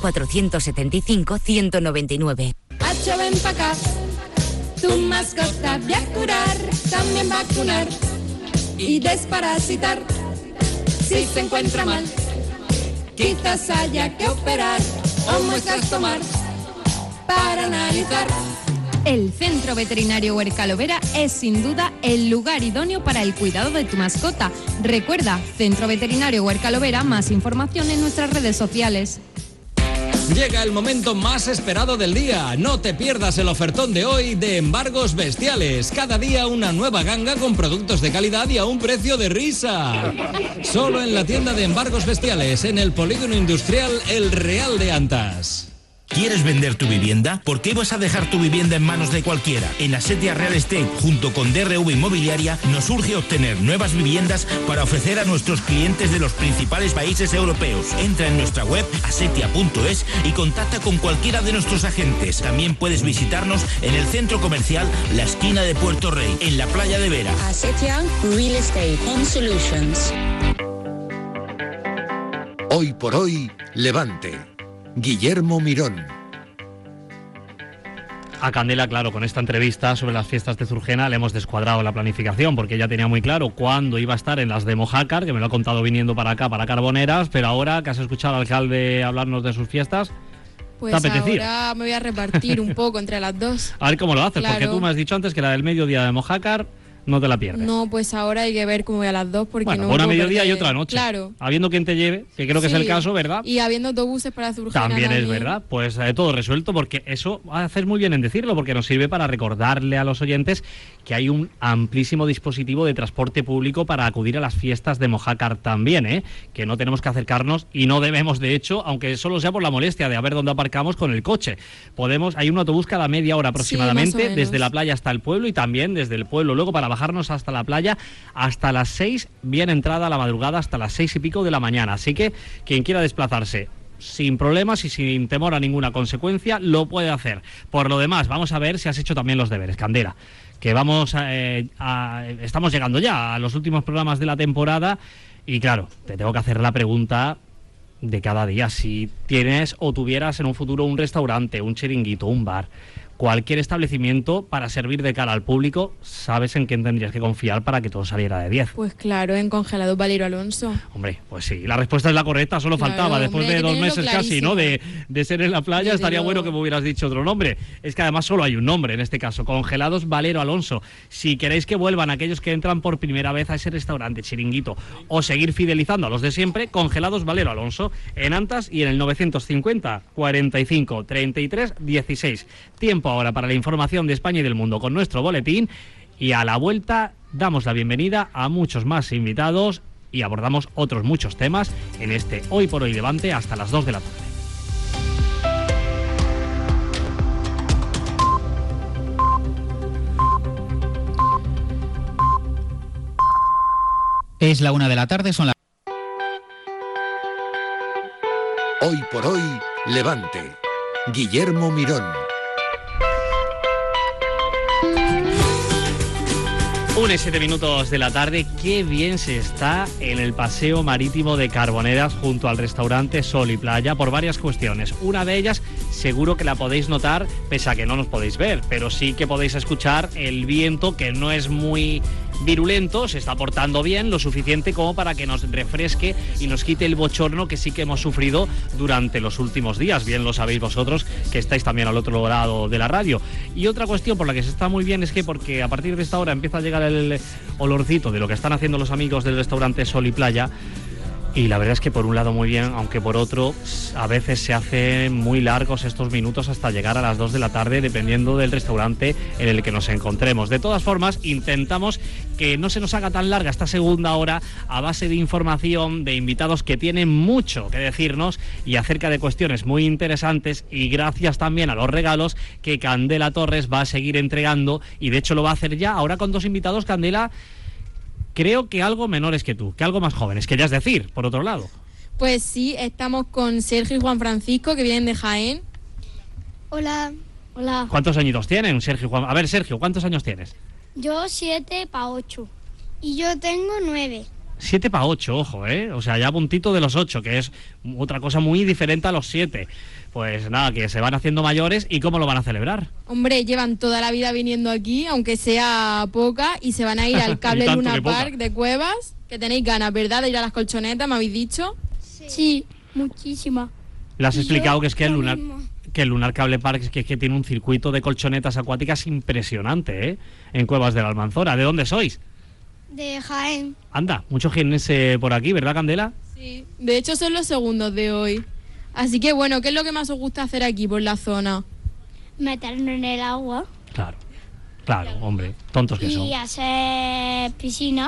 475 199. Hacho, ven pa' acá, tu mascota voy a curar, también vacunar y desparasitar. Si se encuentra mal, quizás haya que operar o muestras tomar para analizar. El Centro Veterinario Huerca Lovera es sin duda el lugar idóneo para el cuidado de tu mascota. Recuerda, Centro Veterinario Huerca Lovera, más información en nuestras redes sociales. Llega el momento más esperado del día. No te pierdas el ofertón de hoy de Embargos Bestiales. Cada día una nueva ganga con productos de calidad y a un precio de risa. Solo en la tienda de Embargos Bestiales, en el Polígono Industrial El Real de Antas. ¿Quieres vender tu vivienda? ¿Por qué vas a dejar tu vivienda en manos de cualquiera? En Asetia Real Estate, junto con DRV Inmobiliaria, nos urge obtener nuevas viviendas para ofrecer a nuestros clientes de los principales países europeos. Entra en nuestra web asetia.es y contacta con cualquiera de nuestros agentes. También puedes visitarnos en el centro comercial La Esquina de Puerto Rey, en la playa de Vera. Asetia Real Estate Home Solutions. Hoy por hoy, Levante. Guillermo Mirón. A Candela, claro, con esta entrevista sobre las fiestas de Zurgena le hemos descuadrado la planificación, porque ella tenía muy claro cuándo iba a estar en las de Mojácar, que me lo ha contado viniendo para acá, para Carboneras, pero ahora que has escuchado al alcalde hablarnos de sus fiestas, pues ¿te apetecía? Ahora me voy a repartir un poco entre las dos. A ver cómo lo haces, Claro. porque tú me has dicho antes que la del mediodía de Mojácar no te la pierdes. No, pues ahora hay que ver cómo voy a las dos, porque Bueno, no una puedo mediodía y perder. otra noche. Claro. Habiendo quien te lleve, que creo que es el Sí. caso, ¿verdad? Y habiendo autobuses para Zurgena También es verdad, pues todo resuelto, porque eso haces muy bien en decirlo, porque nos sirve para recordarle a los oyentes que hay un amplísimo dispositivo de transporte público para acudir a las fiestas de Mojácar también, que no tenemos que acercarnos y no debemos, de hecho, aunque solo sea por la molestia de a ver dónde aparcamos con el coche. Hay un autobús cada media hora aproximadamente, menos. desde la playa hasta el pueblo y también desde el pueblo. Luego para bajarnos hasta la playa hasta las 6, bien entrada a la madrugada hasta las 6 y pico de la mañana. Así que quien quiera desplazarse sin problemas y sin temor a ninguna consecuencia lo puede hacer. Por lo demás, vamos a ver si has hecho también los deberes, Candela, que estamos llegando ya a los últimos programas de la temporada y claro, te tengo que hacer la pregunta de cada día. Si tienes o tuvieras en un futuro un restaurante, un chiringuito, un bar, cualquier establecimiento para servir de cara al público, ¿sabes en quién tendrías que confiar para que todo saliera de 10? Pues claro, en Congelado Valero Alonso. Hombre, pues sí, la respuesta es la correcta, solo Claro, faltaba, después hombre, de hay que 2 tenerlo meses casi, ¿no? De ser en la playa, Desde estaría bueno luego. que me hubieras dicho otro nombre. Es que además solo hay un nombre en este caso, Congelados Valero Alonso. Si queréis que vuelvan aquellos que entran por primera vez a ese restaurante, chiringuito, o seguir fidelizando a los de siempre, Congelados Valero Alonso, en Antas y en el 950 45 33 16. Tiempo ahora para la información de España y del mundo con nuestro boletín, y a la vuelta damos la bienvenida a muchos más invitados y abordamos otros muchos temas en este Hoy por Hoy Levante hasta las 2 de la tarde. Es la 1 de la tarde, son las... Hoy por hoy, Levante. Guillermo Mirón. 1:07 de la tarde, qué bien se está en el paseo marítimo de Carboneras junto al restaurante Sol y Playa por varias cuestiones. Una de ellas seguro que la podéis notar, pese a que no nos podéis ver, pero sí que podéis escuchar el viento, que no es muy virulento, se está portando bien, lo suficiente como para que nos refresque y nos quite el bochorno que sí que hemos sufrido durante los últimos días. Bien lo sabéis vosotros, que estáis también al otro lado de la radio. Y otra cuestión por la que se está muy bien es que porque a partir de esta hora empieza a llegar el olorcito de lo que están haciendo los amigos del restaurante Sol y Playa. Y la verdad es que por un lado muy bien, aunque por otro a veces se hacen muy largos estos minutos hasta llegar a las 2 de la tarde, dependiendo del restaurante en el que nos encontremos. De todas formas, intentamos que no se nos haga tan larga esta segunda hora a base de información, de invitados que tienen mucho que decirnos y acerca de cuestiones muy interesantes, y gracias también a los regalos que Candela Torres va a seguir entregando, y de hecho lo va a hacer ya ahora con 2 invitados, Candela. Creo que algo menores que tú, que algo más jóvenes, querías decir, por otro lado. Pues sí, estamos con Sergio y Juan Francisco, que vienen de Jaén. Hola. Hola. ¿Cuántos añitos tienen, Sergio y Juan? A ver, Sergio, ¿cuántos años tienes? Yo 7 para 8. Y yo tengo 9. 7 para 8, ojo, ¿eh? O sea, ya a puntito de los 8, que es otra cosa muy diferente a los 7. Pues nada, que se van haciendo mayores. ¿Y cómo lo van a celebrar? Hombre, llevan toda la vida viniendo aquí, aunque sea poca, y se van a ir al Cable Luna Park de Cuevas, que tenéis ganas, ¿verdad?, de ir a las colchonetas, ¿me habéis dicho? Sí, muchísimas. Le has explicado que es que el Lunar Cable Park es que tiene un circuito de colchonetas acuáticas impresionante, ¿eh? En Cuevas de la Almanzora. ¿De dónde sois? De Jaén. Anda, mucho jienense por aquí, ¿verdad, Candela? Sí, de hecho son los segundos de hoy. Así que bueno, ¿qué es lo que más os gusta hacer aquí por la zona? Meternos en el agua. Claro, hombre, tontos que son. Y hacer piscina.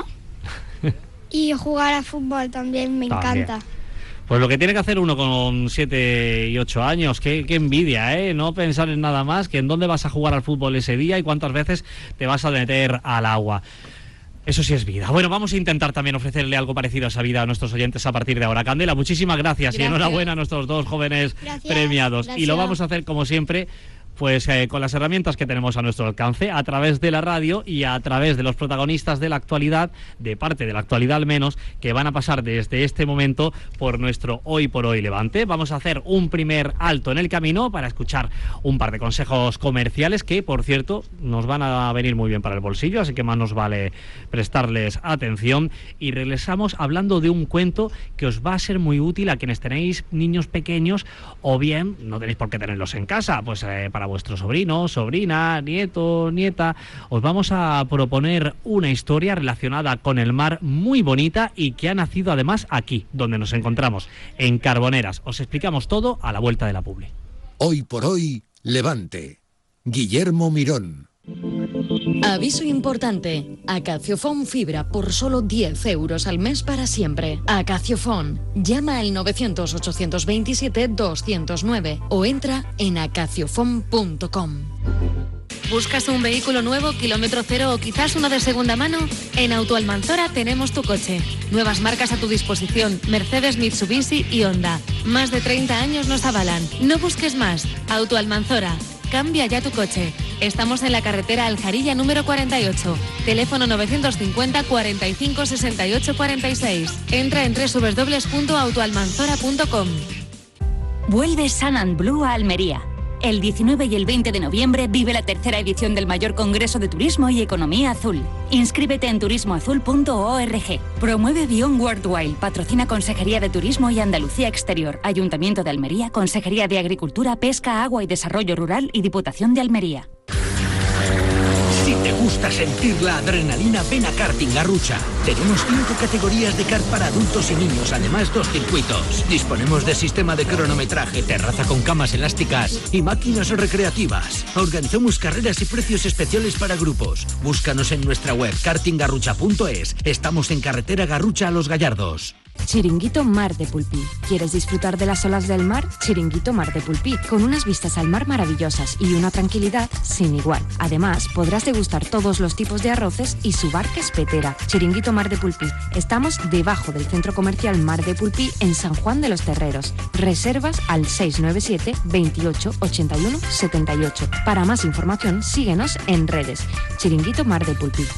Y jugar a fútbol también, me encanta. Pues lo que tiene que hacer uno con 7 y 8 años, qué envidia, ¿eh? No pensar en nada más que en dónde vas a jugar al fútbol ese día y cuántas veces te vas a meter al agua. Eso sí es vida. Bueno, vamos a intentar también ofrecerle algo parecido a esa vida a nuestros oyentes a partir de ahora. Candela, muchísimas gracias. Y enhorabuena a nuestros 2 jóvenes premiados. Gracias. Y lo vamos a hacer como siempre, pues con las herramientas que tenemos a nuestro alcance, a través de la radio y a través de los protagonistas de la actualidad, de parte de la actualidad al menos, que van a pasar desde este momento por nuestro Hoy por Hoy Levante. Vamos a hacer un primer alto en el camino para escuchar un par de consejos comerciales que, por cierto, nos van a venir muy bien para el bolsillo, así que más nos vale prestarles atención. Y regresamos hablando de un cuento que os va a ser muy útil a quienes tenéis niños pequeños, o bien no tenéis por qué tenerlos en casa, pues para vuestro sobrino, sobrina, nieto, nieta. Os vamos a proponer una historia relacionada con el mar muy bonita y que ha nacido además aquí, donde nos encontramos, en Carboneras. Os explicamos todo a la vuelta de la publi. Hoy por Hoy Levante. Guillermo Mirón. Aviso importante. Acaciofón Fibra por solo 10 euros al mes para siempre. Acaciofón. Llama al 900-827-209 o entra en acaciofón.com. ¿Buscas un vehículo nuevo, kilómetro cero o quizás uno de segunda mano? En Autoalmanzora tenemos tu coche. Nuevas marcas a tu disposición: Mercedes, Mitsubishi y Honda. Más de 30 años nos avalan. No busques más. Autoalmanzora. Cambia ya tu coche. Estamos en la carretera Aljarilla número 48. Teléfono 950 45 68 46. Entra en www.autoalmanzora.com. Vuelve Sun & Blue a Almería. El 19 y el 20 de noviembre vive la tercera edición del mayor congreso de turismo y economía azul. Inscríbete en turismoazul.org. Promueve Beyond Worldwide. Patrocina Consejería de Turismo y Andalucía Exterior. Ayuntamiento de Almería, Consejería de Agricultura, Pesca, Agua y Desarrollo Rural y Diputación de Almería. Si te gusta sentir la adrenalina, ven a Karting Garrucha. Tenemos 5 categorías de kart para adultos y niños, además 2 circuitos. Disponemos de sistema de cronometraje, terraza con camas elásticas y máquinas recreativas. Organizamos carreras y precios especiales para grupos. Búscanos en nuestra web kartinggarrucha.es. Estamos en carretera Garrucha a Los Gallardos. Chiringuito Mar de Pulpí. ¿Quieres disfrutar de las olas del mar? Chiringuito Mar de Pulpí, con unas vistas al mar maravillosas y una tranquilidad sin igual. Además, podrás degustar todos los tipos de arroces y su barca espetera. Chiringuito Mar de Pulpí. Estamos debajo del centro comercial Mar de Pulpí en San Juan de los Terreros. Reservas al 697 28 81 78. Para más información, síguenos en redes. Chiringuito Mar de Pulpí.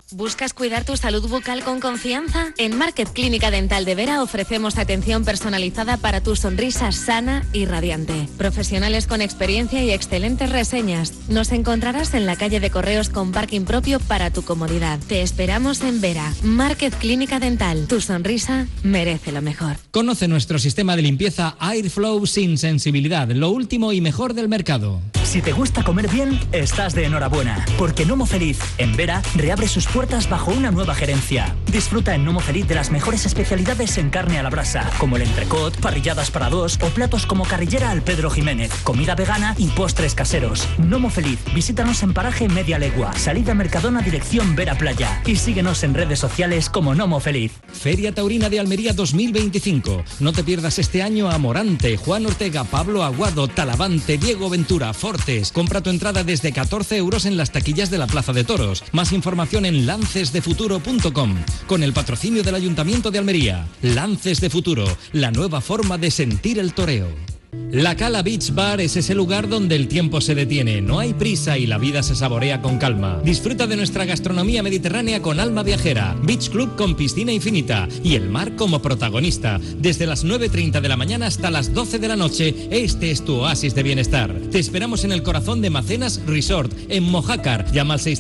¿Buscas cuidar tu salud bucal con confianza? En Market Clínica Dental de Vera ofrecemos atención personalizada para tu sonrisa sana y radiante. Profesionales con experiencia y excelentes reseñas. Nos encontrarás en la calle de Correos con parking propio para tu comodidad. Te esperamos en Vera. Market Clínica Dental. Tu sonrisa merece lo mejor. Conoce nuestro sistema de limpieza Airflow sin sensibilidad, lo último y mejor del mercado. Si te gusta comer bien, estás de enhorabuena, porque Nomo Feliz, en Vera, reabre sus puertas bajo una nueva gerencia. Disfruta en Nomo Feliz de las mejores especialidades en carne a la brasa, como el entrecot, parrilladas para dos o platos como carrillera al Pedro Jiménez, comida vegana y postres caseros. Nomo Feliz, visítanos en Paraje Media Legua, salida Mercadona dirección Vera Playa y síguenos en redes sociales como Nomo Feliz. Feria Taurina de Almería 2025. No te pierdas este año a Morante, Juan Ortega, Pablo Aguado, Talavante, Diego Ventura, Fortes. Compra tu entrada desde 14 euros en las taquillas de la Plaza de Toros. Más información en lancesdefuturo.com. Con el patrocinio del Ayuntamiento de Almería. Lances de Futuro, la nueva forma de sentir el toreo. La Cala Beach Bar es ese lugar donde el tiempo se detiene, no hay prisa y la vida se saborea con calma. Disfruta de nuestra gastronomía mediterránea con alma viajera, Beach Club con piscina infinita y el mar como protagonista. Desde las 9:30 de la mañana hasta las 12 de la noche, este es tu oasis de bienestar. Te esperamos en el corazón de Macenas Resort, en Mojácar. Llama al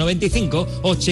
695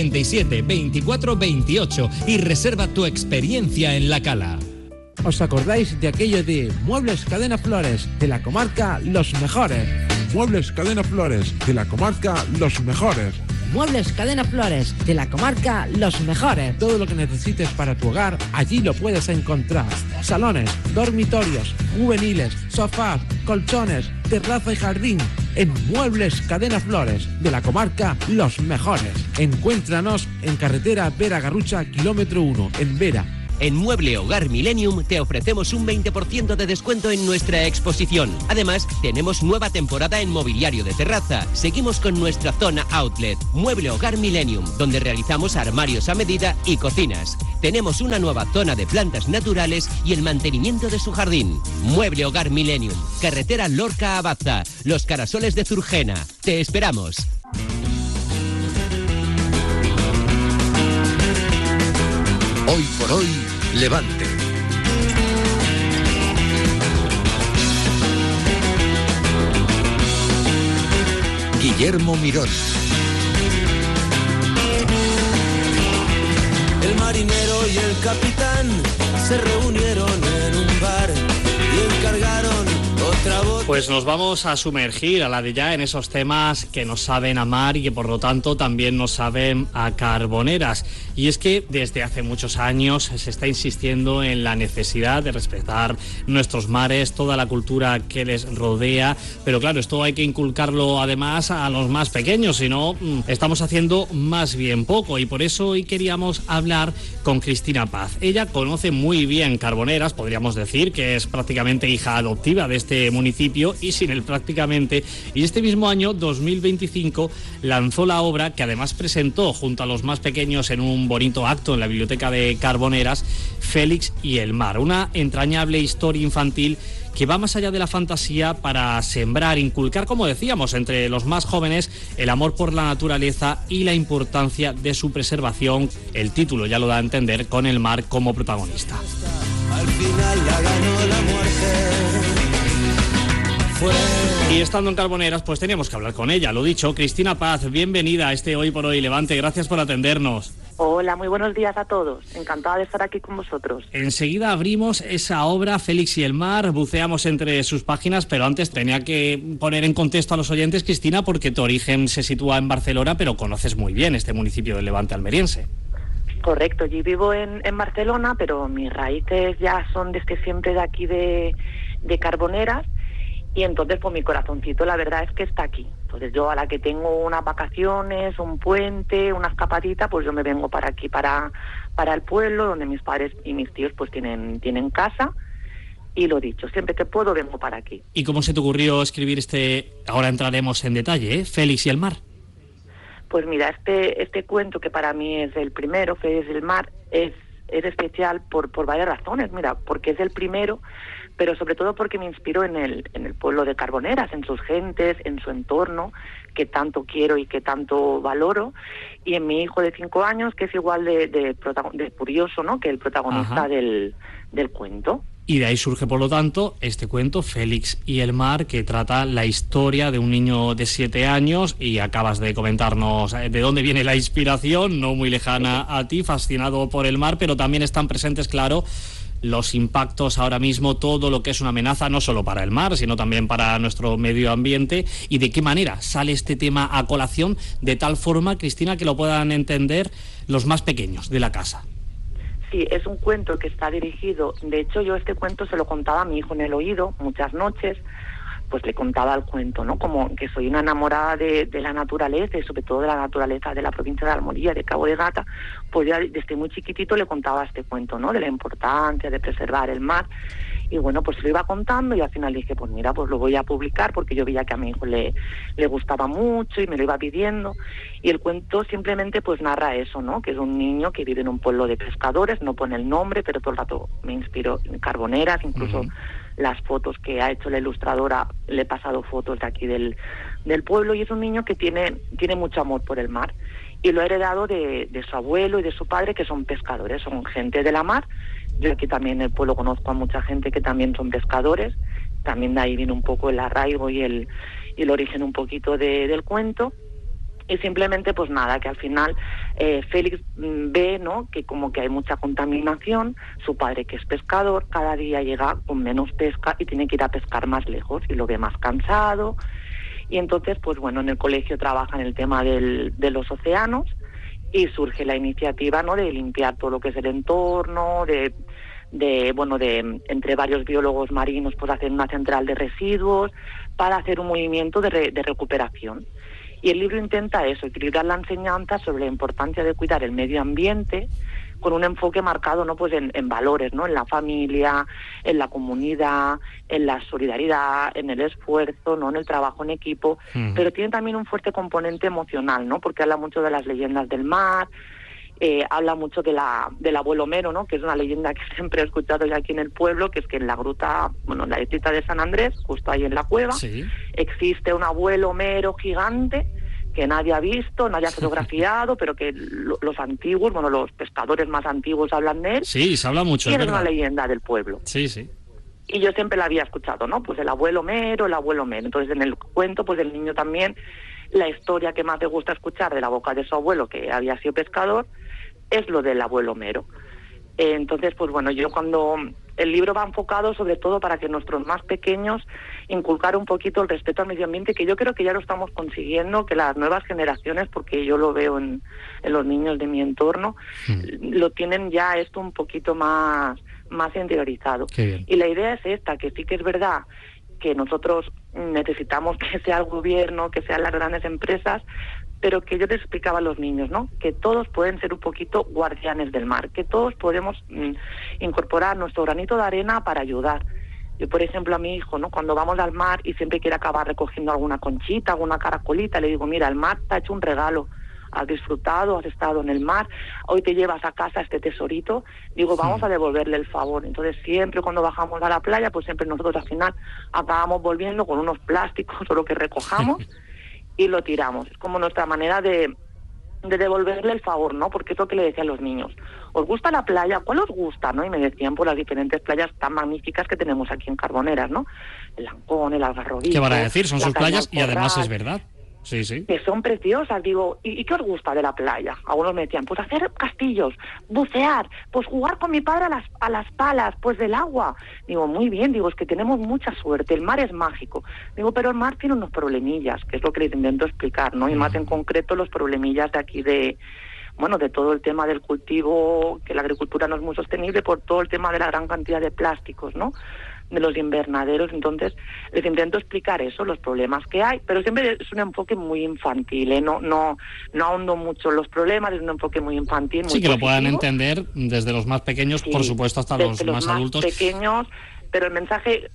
87 24 28 y reserva tu experiencia en La Cala. ¿Os acordáis de aquello de Muebles Cadena Flores, de la comarca Los Mejores? Muebles Cadena Flores, de la comarca Los Mejores. Muebles Cadena Flores, de la comarca Los Mejores. Todo lo que necesites para tu hogar, allí lo puedes encontrar. Salones, dormitorios, juveniles, sofás, colchones, terraza y jardín. En Muebles Cadena Flores, de la comarca Los Mejores. Encuéntranos en carretera Vera Garrucha, kilómetro 1, en Vera. En Mueble Hogar Millennium te ofrecemos un 20% de descuento en nuestra exposición. Además, tenemos nueva temporada en mobiliario de terraza. Seguimos con nuestra zona outlet, Mueble Hogar Millennium, donde realizamos armarios a medida y cocinas. Tenemos una nueva zona de plantas naturales y el mantenimiento de su jardín. Mueble Hogar Millennium, carretera Lorca a Baza, Los Carasoles de Zurgena. Te esperamos. Hoy por hoy, Levante. Guillermo Mirón. El marinero y el capitán se reunieron en un bar y encargaron otra voz. Pues nos vamos a sumergir a la de ya en esos temas que nos saben a mar y que por lo tanto también nos saben a carboneras. Y es que desde hace muchos años se está insistiendo en la necesidad de respetar nuestros mares, toda la cultura que les rodea, pero claro, esto hay que inculcarlo además a los más pequeños, si no estamos haciendo más bien poco, y por eso hoy queríamos hablar con Cristina Paz. Ella conoce muy bien Carboneras, podríamos decir que es prácticamente hija adoptiva de este municipio y sin el prácticamente, y este mismo año 2025 lanzó la obra que además presentó junto a los más pequeños en un bonito acto en la biblioteca de Carboneras, Félix y el mar, una entrañable historia infantil que va más allá de la fantasía para sembrar, inculcar, como decíamos, entre los más jóvenes el amor por la naturaleza y la importancia de su preservación. El título ya lo da a entender, con el mar como protagonista. Al final la ganó la muerte. Y estando en Carboneras, pues teníamos que hablar con ella. Lo dicho, Cristina Paz, bienvenida a este Hoy por Hoy Levante. Gracias por atendernos. Hola, muy buenos días a todos. Encantada de estar aquí con vosotros. Enseguida abrimos esa obra, Félix y el mar, buceamos entre sus páginas, pero antes tenía que poner en contexto a los oyentes, Cristina, porque tu origen se sitúa en Barcelona, pero conoces muy bien este municipio del Levante almeriense. Correcto, yo vivo en Barcelona, pero mis raíces ya son desde siempre de aquí de Carboneras. Y entonces, pues mi corazoncito, la verdad es que está aquí. Entonces yo, a la que tengo unas vacaciones, un puente, una escapadita, pues yo me vengo para aquí, para el pueblo, donde mis padres y mis tíos pues tienen casa. Y lo dicho, siempre que puedo vengo para aquí. ¿Y cómo se te ocurrió escribir ahora entraremos en detalle, Félix y el mar? Pues mira, este cuento, que para mí es el primero, Félix y el mar, es especial por varias razones. Mira, porque es el primero pero sobre todo porque me inspiro en el pueblo de Carboneras, en sus gentes, en su entorno, que tanto quiero y que tanto valoro, y en mi hijo de 5 años, que es igual de curioso, ¿no?, que el protagonista del cuento. Y de ahí surge, por lo tanto, este cuento, Félix y el mar, que trata la historia de un niño de 7 años, y acabas de comentarnos de dónde viene la inspiración, no muy lejana a ti, fascinado por el mar, pero también están presentes, claro, los impactos ahora mismo, todo lo que es una amenaza, no solo para el mar, sino también para nuestro medio ambiente, y de qué manera sale este tema a colación, de tal forma, Cristina, que lo puedan entender los más pequeños de la casa. Sí, es un cuento que está dirigido, de hecho yo este cuento se lo contaba a mi hijo en el oído muchas noches, pues le contaba el cuento, ¿no? Como que soy una enamorada de la naturaleza y sobre todo de la naturaleza de la provincia de Almoría, de Cabo de Gata, pues ya desde muy chiquitito le contaba este cuento, ¿no? De la importancia de preservar el mar. Y bueno, pues lo iba contando y al final dije, pues mira, pues lo voy a publicar porque yo veía que a mi hijo le gustaba mucho y me lo iba pidiendo. Y el cuento simplemente pues narra eso, ¿no? Que es un niño que vive en un pueblo de pescadores, no pone el nombre, pero todo el rato me inspiró en Carboneras, incluso las fotos que ha hecho la ilustradora, le he pasado fotos de aquí del pueblo, y es un niño que tiene mucho amor por el mar. Y lo ha heredado de su abuelo y de su padre, que son pescadores, son gente de la mar. Yo aquí también en el pueblo conozco a mucha gente que también son pescadores, también de ahí viene un poco el arraigo y el origen un poquito del cuento. Y simplemente pues nada, que al final Félix ve, ¿no?, que como que hay mucha contaminación, su padre, que es pescador, cada día llega con menos pesca y tiene que ir a pescar más lejos y lo ve más cansado. Y entonces pues bueno, en el colegio trabaja en el tema de los océanos, y surge la iniciativa, ¿no?, de limpiar todo lo que es el entorno, de entre varios biólogos marinos pues hacer una central de residuos para hacer un movimiento de recuperación. Y el libro intenta eso, equilibrar la enseñanza sobre la importancia de cuidar el medio ambiente con un enfoque marcado, ¿no?, pues en valores, ¿no?, en la familia, en la comunidad, en la solidaridad, en el esfuerzo, ¿no?, en el trabajo en equipo, pero tiene también un fuerte componente emocional, ¿no?, porque habla mucho de las leyendas del mar, habla mucho del abuelo Mero, ¿no?, que es una leyenda que siempre he escuchado ya aquí en el pueblo, que es que en la gruta, bueno, en la islita de San Andrés, justo ahí en la cueva, existe un abuelo Mero gigante que nadie ha visto, nadie ha fotografiado, pero que los antiguos, bueno, los pescadores más antiguos hablan de él. Sí, se habla mucho, y es es verdad. una leyenda del pueblo. Sí, sí. Y yo siempre la había escuchado, ¿no? Pues el abuelo Mero. Entonces en el cuento, pues el niño también, la historia que más le gusta escuchar de la boca de su abuelo, que había sido pescador, es lo del abuelo Mero. Entonces, pues bueno, yo cuando el libro va enfocado sobre todo para que nuestros más pequeños inculcar un poquito el respeto al medio ambiente, que yo creo que ya lo estamos consiguiendo, que las nuevas generaciones, porque yo lo veo en los niños de mi entorno, lo tienen ya esto un poquito más interiorizado. Y la idea es esta, que sí que es verdad que nosotros necesitamos que sea el gobierno, que sean las grandes empresas, pero que yo les explicaba a los niños, ¿no?, que todos pueden ser un poquito guardianes del mar, que todos podemos incorporar nuestro granito de arena para ayudar. Yo, por ejemplo, a mi hijo, ¿no?, cuando vamos al mar y siempre quiere acabar recogiendo alguna conchita, alguna caracolita, le digo, mira, el mar te ha hecho un regalo, has disfrutado, has estado en el mar, hoy te llevas a casa este tesorito, digo, vamos a devolverle el favor. Entonces siempre cuando bajamos a la playa, pues siempre nosotros al final acabamos volviendo con unos plásticos o lo que recojamos y lo tiramos. Es como nuestra manera de devolverle el favor, ¿no? Porque es lo que le decía a los niños. ¿Os gusta la playa? ¿Cuál os gusta? ¿No? Y me decían por las diferentes playas tan magníficas que tenemos aquí en Carboneras, ¿no? El Ancón, el Algarrobillo. ¿Qué van a decir? Son sus playas y además Corral, es verdad. Sí, sí. Que son preciosas. Digo, ¿y qué os gusta de la playa? Algunos me decían, pues hacer castillos, bucear, pues jugar con mi padre a las palas, pues del agua. Digo, muy bien, digo, es que tenemos mucha suerte, el mar es mágico. Digo, pero el mar tiene unos problemillas, que es lo que les intento explicar, ¿no? Y más en concreto los problemillas de aquí de todo el tema del cultivo, que la agricultura no es muy sostenible por todo el tema de la gran cantidad de plásticos, ¿no?, de los invernaderos. Entonces les intento explicar eso, los problemas que hay, pero siempre es un enfoque muy infantil, ¿eh? No ahondo mucho en los problemas, es un enfoque muy infantil, muy que lo positivo. puedan entender desde los más pequeños, por supuesto, hasta los más adultos. Pequeños, pero el mensaje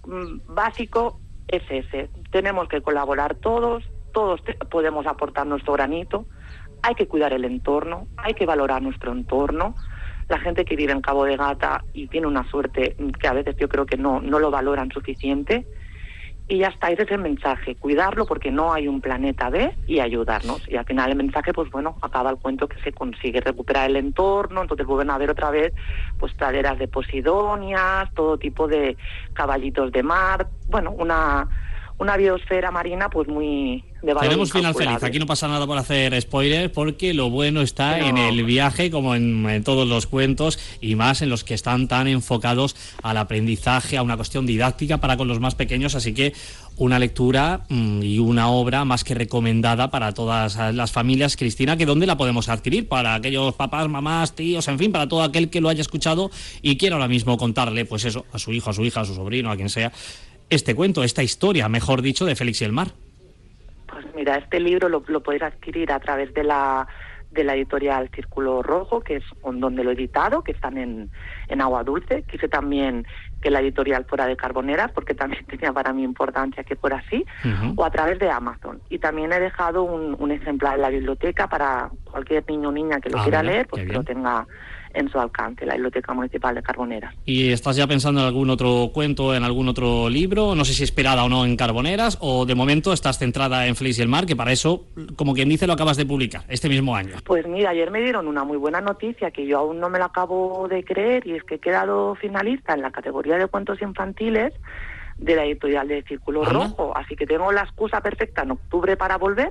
básico es ese: tenemos que colaborar todos podemos aportar nuestro granito, hay que cuidar el entorno, hay que valorar nuestro entorno. la gente que vive en Cabo de Gata y tiene una suerte que a veces yo creo que no lo valoran suficiente. Y ya está, ese es el mensaje, cuidarlo porque no hay un planeta B y ayudarnos. Y al final el mensaje, pues bueno, acaba el cuento que se consigue recuperar el entorno, entonces vuelven a ver otra vez pues praderas de posidonias, todo tipo de caballitos de mar, bueno, una biosfera marina pues muy de valor. Tenemos final feliz, aquí no pasa nada por hacer spoilers porque lo bueno está en el viaje, como en todos los cuentos y más en los que están tan enfocados al aprendizaje, a una cuestión didáctica para con los más pequeños, así que una lectura y una obra más que recomendada para todas las familias. Cristina, ¿que dónde la podemos adquirir? Para aquellos papás, mamás, tíos, en fin, para todo aquel que lo haya escuchado y quiera ahora mismo contarle, pues eso, a su hijo, a su hija, a su sobrino, a quien sea, este cuento, esta historia, mejor dicho, de Félix y el mar. Pues mira, este libro lo podéis adquirir a través de la editorial Círculo Rojo, que es donde lo he editado, que están en Agua Dulce. Quise también que la editorial fuera de Carboneras, porque también tenía para mí importancia que fuera así, o a través de Amazon. Y también he dejado un ejemplar en la biblioteca para cualquier niño o niña que lo quiera leer, pues que lo tenga en su alcance, la Biblioteca Municipal de Carboneras. ¿Y estás ya pensando en algún otro cuento, en algún otro libro? No sé si esperada o no en Carboneras, o de momento estás centrada en Félix y el mar, que para eso, como quien dice, lo acabas de publicar este mismo año. Pues mira, ayer me dieron una muy buena noticia que yo aún no me la acabo de creer, y es que he quedado finalista en la categoría de cuentos infantiles de la editorial de Círculo Rojo, así que tengo la excusa perfecta en octubre para volver,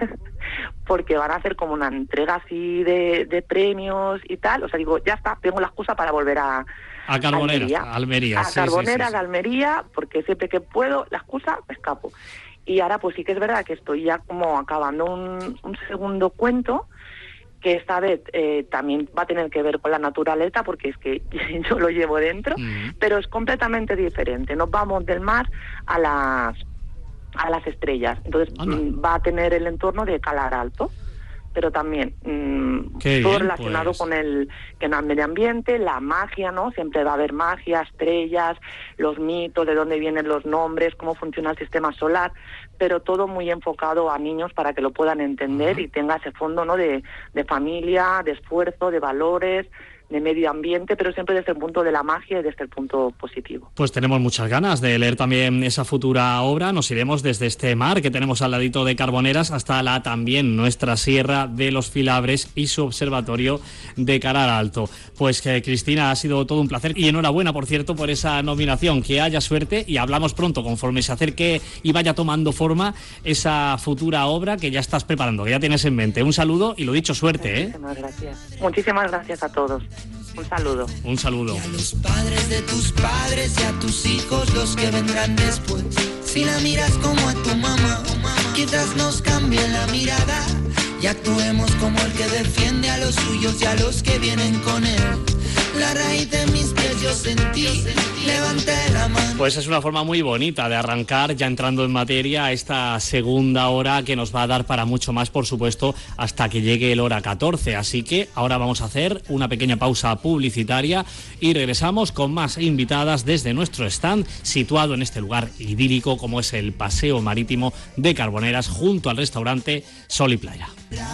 porque van a hacer como una entrega así de premios y tal, o sea, digo, ya está, tengo la excusa para volver a Carboneras, Almería, sí, Carboneras, sí. Almería, porque siempre que puedo, la excusa, me escapo. Y ahora pues sí que es verdad que estoy ya como acabando un segundo cuento, que esta vez también va a tener que ver con la naturaleza, porque es que yo lo llevo dentro, pero es completamente diferente. Nos vamos del mar a las estrellas. Entonces va a tener el entorno de Calar Alto, pero también todo relacionado con el medio ambiente, la magia, ¿no? Siempre va a haber magia, estrellas, los mitos, de dónde vienen los nombres, cómo funciona el sistema solar, pero todo muy enfocado a niños para que lo puedan entender y tenga ese fondo, ¿no? de familia, de esfuerzo, de valores, de medio ambiente, pero siempre desde el punto de la magia y desde el punto positivo. Pues tenemos muchas ganas de leer también esa futura obra. Nos iremos desde este mar que tenemos al ladito de Carboneras hasta también nuestra Sierra de los Filabres y su observatorio de Calar Alto. Pues Cristina, ha sido todo un placer y enhorabuena, por cierto, por esa nominación. Que haya suerte y hablamos pronto conforme se acerque y vaya tomando forma esa futura obra que ya estás preparando, que ya tienes en mente. Un saludo y lo dicho, suerte. Muchísimas gracias. Muchísimas gracias a todos. Un saludo. Un saludo. Y a los padres de tus padres y a tus hijos, los que vendrán después. Si la miras como a tu mamá, quizás nos cambie la mirada y actuemos como el que defiende a los suyos y a los que vienen con él. La raíz de mis pies yo sentí, levanté la mano. Pues es una forma muy bonita de arrancar, ya entrando en materia, esta segunda hora que nos va a dar para mucho más, por supuesto, hasta que llegue el hora 14. Así que ahora vamos a hacer una pequeña pausa publicitaria y regresamos con más invitadas desde nuestro stand, situado en este lugar idílico como es el Paseo Marítimo de Carboneras, junto al restaurante Sol y Playa.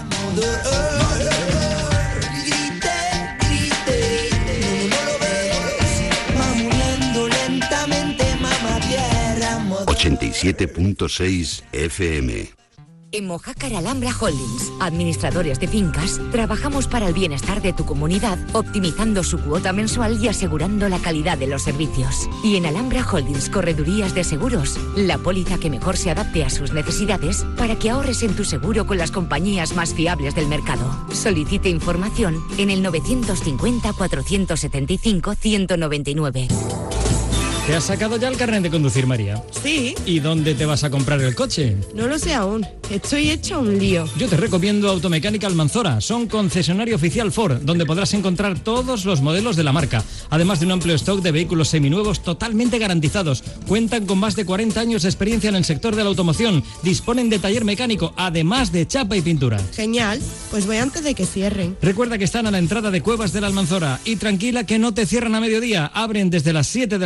87.6 FM. En Mojácar Alhambra Holdings, administradores de fincas, trabajamos para el bienestar de tu comunidad, optimizando su cuota mensual y asegurando la calidad de los servicios. Y en Alhambra Holdings Corredurías de Seguros, la póliza que mejor se adapte a sus necesidades para que ahorres en tu seguro con las compañías más fiables del mercado. Solicite información en el 950 475 199. ¿Te has sacado ya el carnet de conducir, María? Sí. ¿Y dónde te vas a comprar el coche? No lo sé aún. Estoy hecho un lío. Yo te recomiendo Automecánica Almanzora. Son concesionario oficial Ford, donde podrás encontrar todos los modelos de la marca, además de un amplio stock de vehículos seminuevos totalmente garantizados. Cuentan con más de 40 años de experiencia en el sector de la automoción. Disponen de taller mecánico, además de chapa y pintura. Genial. Pues voy antes de que cierren. Recuerda que están a la entrada de Cuevas de la Almanzora. Y tranquila que no te cierran a mediodía. Abren desde las 7 de la mañana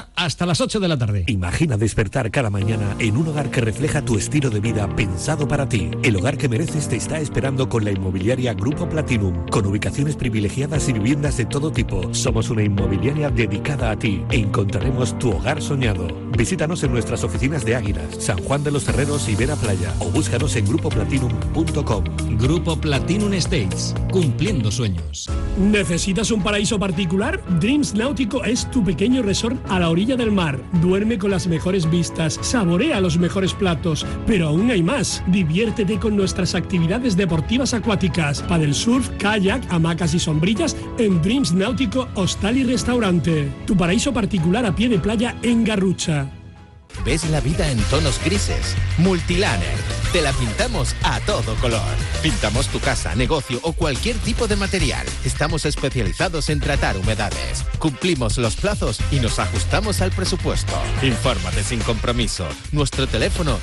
mañana hasta las 8 de la tarde. Imagina despertar cada mañana en un hogar que refleja tu estilo de vida pensado para ti. El hogar que mereces te está esperando con la inmobiliaria Grupo Platinum, con ubicaciones privilegiadas y viviendas de todo tipo. Somos una inmobiliaria dedicada a ti e encontraremos tu hogar soñado. Visítanos en nuestras oficinas de Águilas, San Juan de los Terreros y Vera Playa, o búscanos en grupoplatinum.com. Grupo Platinum Estates, cumpliendo sueños. ¿Necesitas un paraíso particular? Dreams Náutico es tu pequeño resort a la orilla del mar. Duerme con las mejores vistas, saborea los mejores platos, pero aún hay más. Diviértete con nuestras actividades deportivas acuáticas, paddle surf, kayak, hamacas y sombrillas en Dreams Náutico Hostal y Restaurante. Tu paraíso particular a pie de playa en Garrucha. ¿Ves la vida en tonos grises? Multiliner. Te la pintamos a todo color. Pintamos tu casa, negocio o cualquier tipo de material. Estamos especializados en tratar humedades. Cumplimos los plazos y nos ajustamos al presupuesto. Infórmate sin compromiso. Nuestro teléfono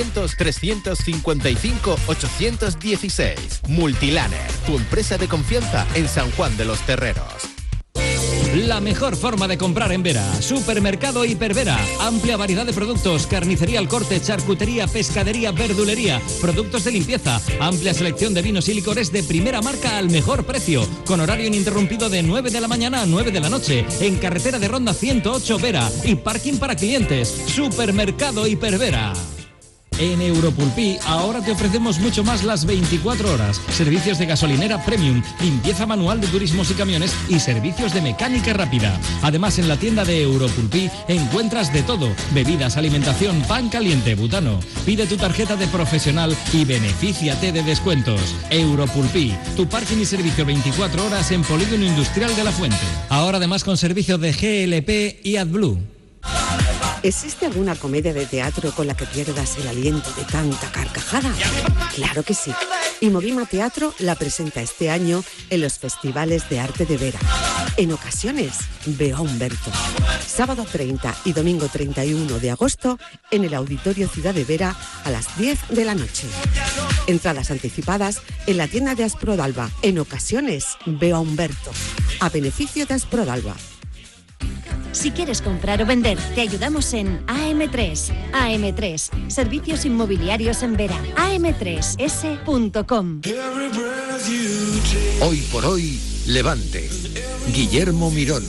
600-355-816. Multiliner, tu empresa de confianza en San Juan de los Terreros. La mejor forma de comprar en Vera. Supermercado Hipervera. Amplia variedad de productos. Carnicería al corte, charcutería, pescadería, verdulería. Productos de limpieza. Amplia selección de vinos y licores de primera marca al mejor precio. Con horario ininterrumpido de 9 de la mañana a 9 de la noche. En carretera de Ronda 108 Vera. Y parking para clientes. Supermercado Hipervera. En Europulpí ahora te ofrecemos mucho más las 24 horas. Servicios de gasolinera premium, limpieza manual de turismos y camiones y servicios de mecánica rápida. Además, en la tienda de Europulpí encuentras de todo: bebidas, alimentación, pan caliente, butano. Pide tu tarjeta de profesional y benefíciate de descuentos. Europulpí, tu parking y servicio 24 horas en Polígono Industrial de La Fuente. Ahora además con servicio de GLP y AdBlue. ¿Existe alguna comedia de teatro con la que pierdas el aliento de tanta carcajada? Claro que sí. Y Movima Teatro la presenta este año en los festivales de arte de Vera. En ocasiones, veo a Humberto. Sábado 30 y domingo 31 de agosto en el Auditorio Ciudad de Vera a las 10 de la noche. Entradas anticipadas en la tienda de Asprodalba. En ocasiones, veo a Humberto. A beneficio de Asprodalba. Si quieres comprar o vender, te ayudamos en AM3. AM3, servicios inmobiliarios en Vera. am3s.com. Hoy por hoy, Levante. Guillermo Mirón.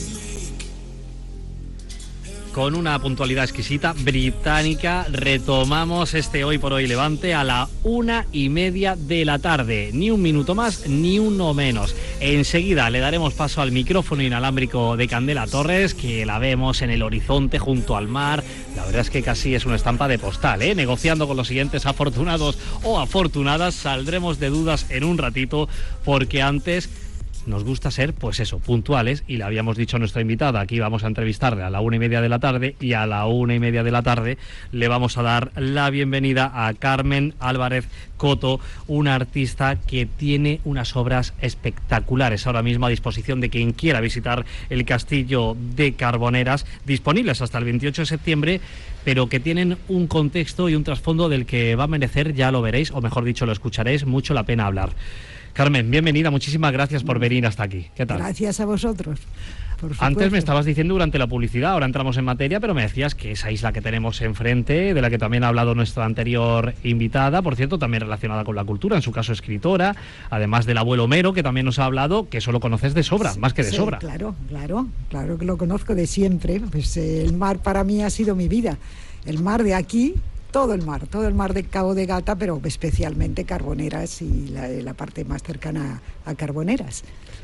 Con una puntualidad exquisita británica, retomamos este Hoy por Hoy Levante a la 1:30 de la tarde. Ni un minuto más, ni uno menos. Enseguida le daremos paso al micrófono inalámbrico de Candela Torres, que la vemos en el horizonte junto al mar. La verdad es que casi es una estampa de postal, ¿eh? Negociando con los siguientes afortunados o afortunadas. Saldremos de dudas en un ratito, porque antes nos gusta ser, pues eso, puntuales, y le habíamos dicho a nuestra invitada que íbamos a entrevistarle a la 1:30 de la tarde, y a la 1:30 de la tarde le vamos a dar la bienvenida a Carmen Álvarez Coto, una artista que tiene unas obras espectaculares ahora mismo a disposición de quien quiera visitar el Castillo de Carboneras, disponibles hasta el 28 de septiembre, pero que tienen un contexto y un trasfondo del que va a merecer, ya lo veréis, o mejor dicho, lo escucharéis, mucho la pena hablar. Carmen, bienvenida, muchísimas gracias por venir hasta aquí. ¿Qué tal? Gracias a vosotros. Antes me estabas diciendo durante la publicidad, ahora entramos en materia, pero me decías que esa isla que tenemos enfrente, de la que también ha hablado nuestra anterior invitada, por cierto, también relacionada con la cultura, en su caso escritora, además del abuelo Homero, que también nos ha hablado, que eso lo conoces de sobra, más que de sobra. Claro que lo conozco de siempre. Pues el mar para mí ha sido mi vida. El mar de aquí, todo el mar de Cabo de Gata, pero especialmente Carboneras y la parte más cercana a Carboneras.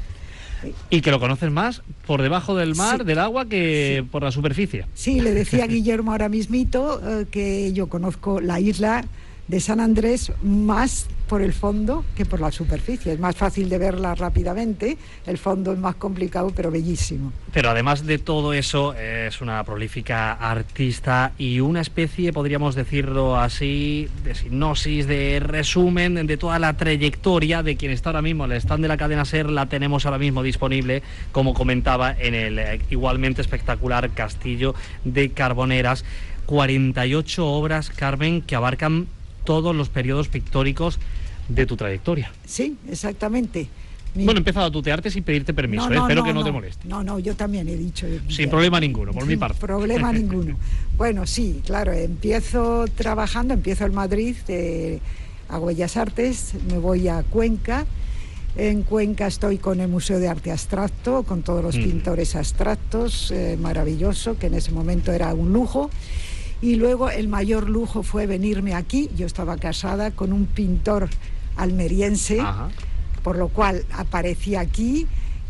Y que lo conoces más por debajo del mar, sí, del agua, que sí, por la superficie. Sí, le decía a Guillermo ahora mismito que yo conozco la isla de San Andrés más por el fondo que por la superficie. Es más fácil de verla rápidamente, el fondo es más complicado, pero bellísimo. Pero además de todo eso, es una prolífica artista y una especie, podríamos decirlo así, de sinopsis, de resumen de toda la trayectoria de quien está ahora mismo en el stand de la cadena SER. La tenemos ahora mismo disponible, como comentaba, en el igualmente espectacular Castillo de Carboneras. 48 obras, Carmen, que abarcan todos los periodos pictóricos de tu trayectoria. Sí, exactamente. Bueno, he empezado a tutearte sin pedirte permiso, espero que no te moleste. No, yo también he dicho. Sin problema ninguno, por mi parte. Sin problema ninguno. Bueno, sí, claro, empiezo en Madrid, hago Bellas Artes, me voy a Cuenca. En Cuenca estoy con el Museo de Arte Abstracto, con todos los pintores abstractos, maravilloso, que en ese momento era un lujo. Y luego el mayor lujo fue venirme aquí. Yo estaba casada con un pintor almeriense, por lo cual aparecí aquí,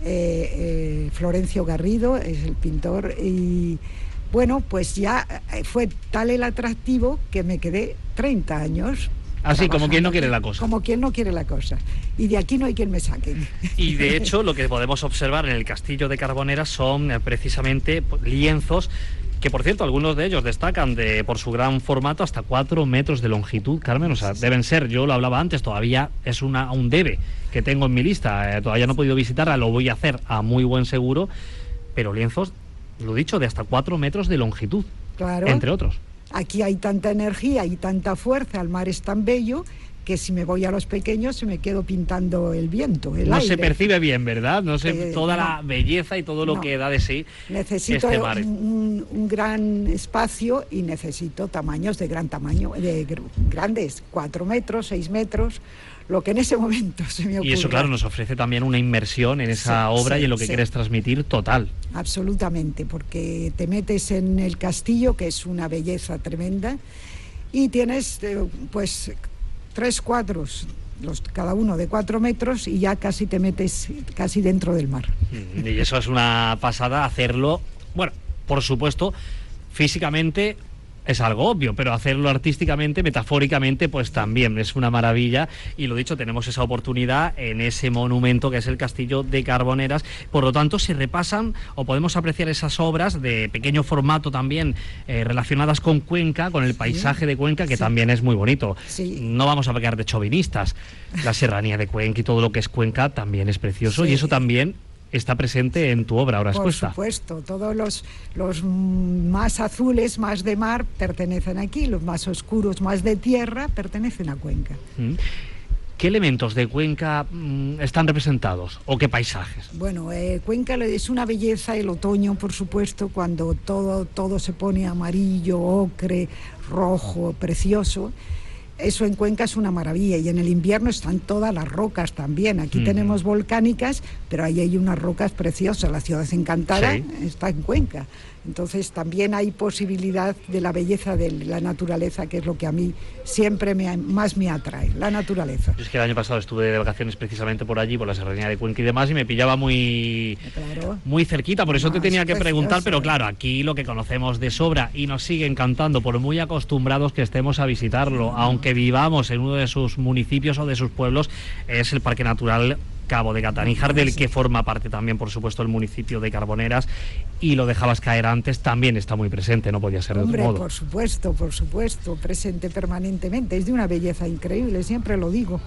Florencio Garrido es el pintor, y bueno, pues ya fue tal el atractivo que me quedé 30 años. Así, como quien no quiere la cosa. Como quien no quiere la cosa. Y de aquí no hay quien me saque. Y de hecho, lo que podemos observar en el Castillo de Carboneras son precisamente lienzos que, por cierto, algunos de ellos destacan por su gran formato hasta 4 metros de longitud, Carmen. O sea, deben ser, yo lo hablaba antes, todavía es un debe que tengo en mi lista. Todavía no he podido visitarla, lo voy a hacer a muy buen seguro. Pero lienzos, lo dicho, de hasta 4 metros de longitud, claro, entre otros. Aquí hay tanta energía y tanta fuerza, el mar es tan bello que si me voy a los pequeños se me quedo pintando el viento, el aire. No se percibe bien, ¿verdad? No sé, toda la belleza y todo lo que da de sí. Necesito este mar. un gran espacio y necesito tamaños de gran tamaño, grandes, 4 metros, 6 metros, lo que en ese momento se me ocurre. Y eso, claro, nos ofrece también una inmersión en esa obra y en lo que quieres transmitir total. Absolutamente, porque te metes en el castillo, que es una belleza tremenda, y tienes pues 3 cuadros, cada uno de 4 metros, y ya casi te metes casi dentro del mar. Y eso es una pasada, hacerlo, bueno, por supuesto, físicamente es algo obvio, pero hacerlo artísticamente, metafóricamente, pues también es una maravilla. Y lo dicho, tenemos esa oportunidad en ese monumento que es el Castillo de Carboneras. Por lo tanto, se repasan o podemos apreciar esas obras de pequeño formato también relacionadas con Cuenca, con el paisaje de Cuenca, que también es muy bonito. No vamos a pecar de chauvinistas. La serranía de Cuenca y todo lo que es Cuenca también es precioso, y eso también está presente en tu obra ahora expuesta. Por supuesto, todos los más azules, más de mar, pertenecen aquí, los más oscuros, más de tierra, pertenecen a Cuenca. ¿Qué elementos de Cuenca están representados o qué paisajes? Bueno, Cuenca es una belleza, el otoño, por supuesto, cuando todo se pone amarillo, ocre, rojo, precioso. Eso en Cuenca es una maravilla, y en el invierno están todas las rocas también. Aquí tenemos volcánicas, pero ahí hay unas rocas preciosas. La ciudad encantada está en Cuenca. Entonces también hay posibilidad de la belleza de la naturaleza, que es lo que a mí siempre más me atrae, la naturaleza. Yo es que el año pasado estuve de vacaciones precisamente por allí, por la serranía de Cuenca y demás, y me pillaba muy cerquita, por eso te tenía que preguntar, pero claro, aquí lo que conocemos de sobra y nos sigue encantando, por muy acostumbrados que estemos a visitarlo, aunque vivamos en uno de sus municipios o de sus pueblos, es el Parque Natural Cabo de Gata-Níjar, del que forma parte también, por supuesto, el municipio de Carboneras, y lo dejabas caer antes, también está muy presente, no podía ser de otro modo. Por supuesto, presente permanentemente, es de una belleza increíble, siempre lo digo,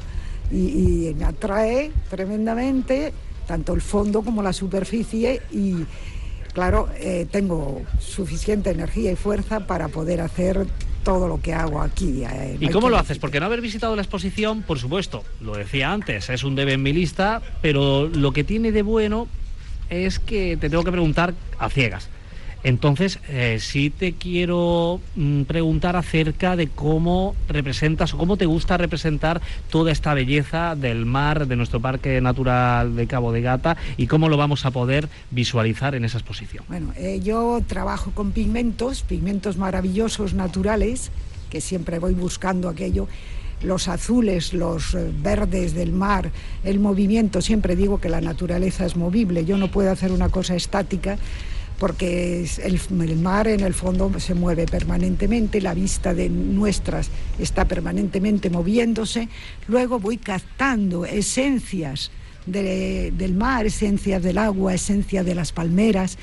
y me atrae tremendamente, tanto el fondo como la superficie, y claro, tengo suficiente energía y fuerza para poder hacer todo lo que hago aquí. ¿Y cómo lo haces? Porque no haber visitado la exposición, por supuesto, lo decía antes, es un debe en mi lista, pero lo que tiene de bueno es que te tengo que preguntar a ciegas. Entonces, sí te quiero preguntar acerca de cómo representas o cómo te gusta representar toda esta belleza del mar, de nuestro Parque Natural de Cabo de Gata, y cómo lo vamos a poder visualizar en esa exposición. Bueno, yo trabajo con pigmentos maravillosos, naturales, que siempre voy buscando aquello. Los azules, los verdes del mar, el movimiento. Siempre digo que la naturaleza es movible, yo no puedo hacer una cosa estática, porque el mar en el fondo se mueve permanentemente, la vista de nuestras está permanentemente moviéndose. Luego voy captando esencias del mar, esencias del agua, esencias de las palmeras.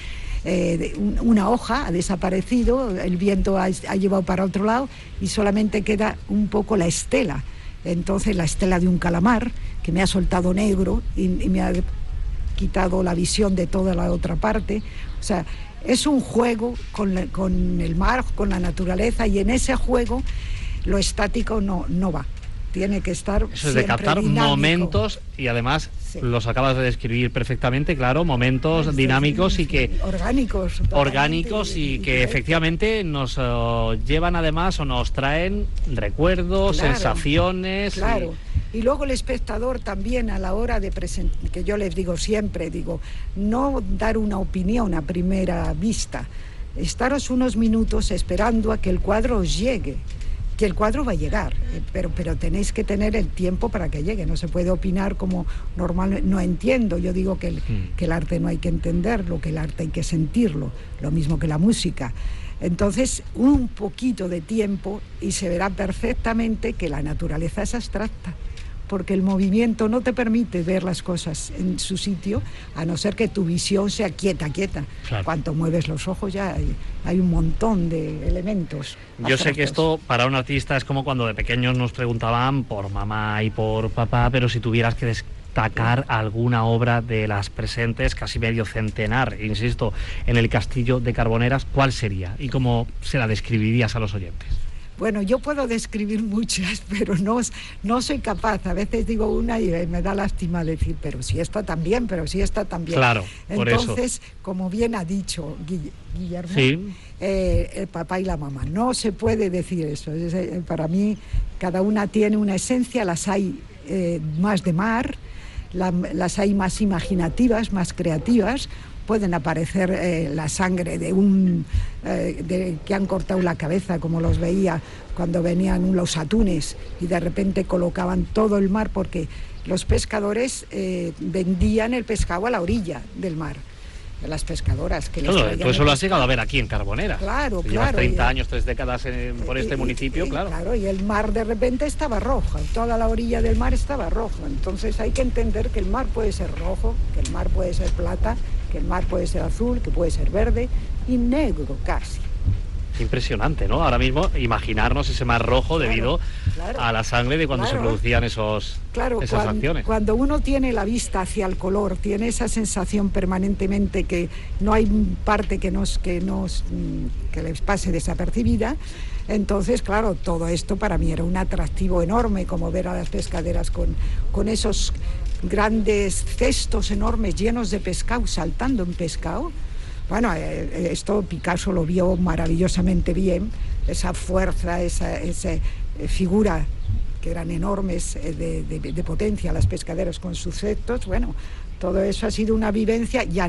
Una hoja ha desaparecido, el viento ha llevado para otro lado y solamente queda un poco la estela. Entonces la estela de un calamar que me ha soltado negro y me ha quitado la visión de toda la otra parte. O sea, es un juego con el mar, con la naturaleza, y en ese juego lo estático no va. tiene que estar eso es de captar dinámico. Momentos y además los acabas de describir perfectamente, claro, momentos dinámicos y que orgánicos y que efectivamente nos llevan además o nos traen recuerdos, sensaciones. Claro. Y luego el espectador también a la hora de presentar, que yo les digo siempre, no dar una opinión a primera vista, estaros unos minutos esperando a que el cuadro os llegue, que el cuadro va a llegar, pero tenéis que tener el tiempo para que llegue, no se puede opinar como normal, no entiendo, yo digo que el arte no hay que entenderlo, que el arte hay que sentirlo, lo mismo que la música. Entonces, un poquito de tiempo y se verá perfectamente que la naturaleza es abstracta, porque el movimiento no te permite ver las cosas en su sitio, a no ser que tu visión sea quieta. Claro. Cuanto mueves los ojos ya hay un montón de elementos abstractos. Yo sé que esto para un artista es como cuando de pequeños nos preguntaban por mamá y por papá, pero si tuvieras que destacar alguna obra de las presentes, casi medio centenar, insisto, en el Castillo de Carboneras, ¿cuál sería? ¿Y cómo se la describirías a los oyentes? Bueno, yo puedo describir muchas, pero no soy capaz. A veces digo una y me da lástima decir, pero si esta también. Claro, por eso. Entonces, como bien ha dicho Guillermo, el papá y la mamá, no se puede decir eso. Para mí, cada una tiene una esencia, las hay más de mar, las hay más imaginativas, más creativas. Pueden aparecer la sangre de que han cortado la cabeza, como los veía cuando venían los atunes y de repente colocaban todo el mar, porque los pescadores vendían el pescado a la orilla del mar. Las pescadoras que todo eso lo has llegado a ver aquí en Carboneras. Claro. Llevas 30 años, 3 décadas por este municipio, claro. Claro, y el mar de repente estaba rojo, toda la orilla del mar estaba rojo. Entonces hay que entender que el mar puede ser rojo, que el mar puede ser plata, que el mar puede ser azul, que puede ser verde y negro casi. Impresionante, ¿no? Ahora mismo imaginarnos ese mar rojo debido a la sangre de cuando se producían esas acciones. Cuando uno tiene la vista hacia el color, tiene esa sensación permanentemente que no hay parte que les pase desapercibida. Entonces, claro, todo esto para mí era un atractivo enorme, como ver a las pescaderas con esos grandes cestos enormes llenos de pescado, saltando en pescado. Bueno, esto Picasso lo vio maravillosamente bien, esa fuerza, esa figura que eran enormes de potencia, las pescaderas con sus cestos. Bueno, todo eso ha sido una vivencia, ya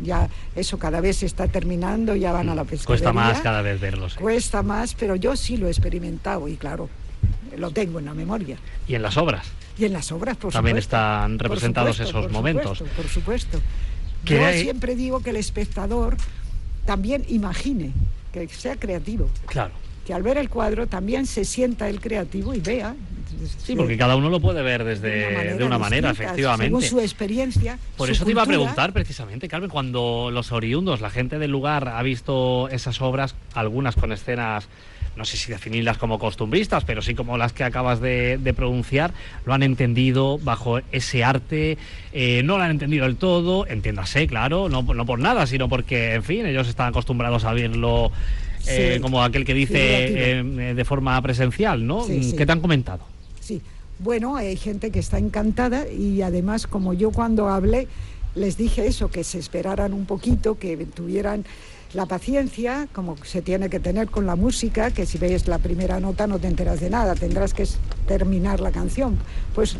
eso cada vez se está terminando, ya van a la pescadería. Cuesta más cada vez verlos. Cuesta más, pero yo sí lo he experimentado y claro, lo tengo en la memoria. ¿Y en las obras? Y en las obras, por también supuesto. También están representados esos momentos. Por supuesto. Yo siempre digo que el espectador también imagine, que sea creativo. Claro. Que al ver el cuadro también se sienta el creativo y vea. Sí, porque cada uno lo puede ver de una manera, efectivamente. Según su experiencia. Por eso te iba a preguntar precisamente, Carmen, cuando los oriundos, la gente del lugar, ha visto esas obras, algunas con escenas, no sé si definirlas como costumbristas, pero sí como las que acabas de pronunciar, lo han entendido bajo ese arte, no lo han entendido del todo, entiéndase, claro, no por nada, sino porque, en fin, ellos están acostumbrados a verlo como aquel que dice de forma presencial, ¿no? Sí. ¿Qué te han comentado? Sí, bueno, hay gente que está encantada y además, como yo cuando hablé, les dije eso, que se esperaran un poquito, que tuvieran la paciencia, como se tiene que tener con la música, que si ves la primera nota no te enteras de nada, tendrás que terminar la canción. Pues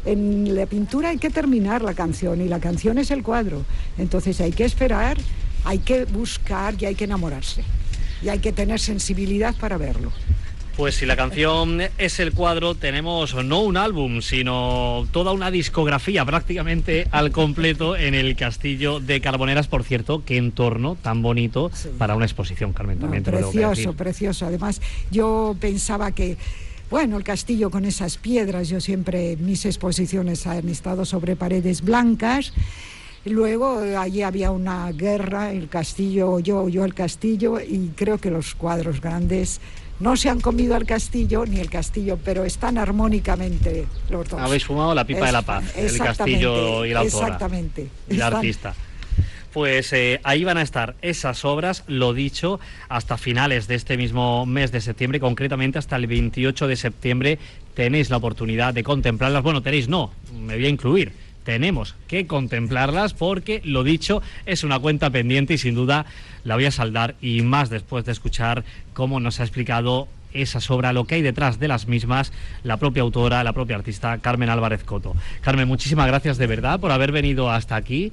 en la pintura hay que terminar la canción y la canción es el cuadro. Entonces hay que esperar, hay que buscar y hay que enamorarse. Y hay que tener sensibilidad para verlo. Pues si la canción es el cuadro, tenemos no un álbum, sino toda una discografía prácticamente al completo en el Castillo de Carboneras. Por cierto, qué entorno tan bonito para una exposición, Carmen, también te lo tengo que decir. Precioso. Además, yo pensaba que, bueno, el castillo con esas piedras, yo siempre, mis exposiciones han estado sobre paredes blancas. Luego allí había una guerra, el castillo, yo el castillo, y creo que los cuadros grandes no se han comido al castillo ni el castillo, pero están armónicamente los dos. Habéis fumado la pipa de la paz, el castillo y la autora. Exactamente. Y la artista. Pues ahí van a estar esas obras, lo dicho, hasta finales de este mismo mes de septiembre, concretamente hasta el 28 de septiembre tenéis la oportunidad de contemplarlas. Bueno, tenéis no, me voy a incluir. Tenemos que contemplarlas porque, lo dicho, es una cuenta pendiente y sin duda la voy a saldar, y más después de escuchar cómo nos ha explicado esas obras, lo que hay detrás de las mismas, la propia autora, la propia artista Carmen Álvarez Coto. Carmen, muchísimas gracias de verdad por haber venido hasta aquí.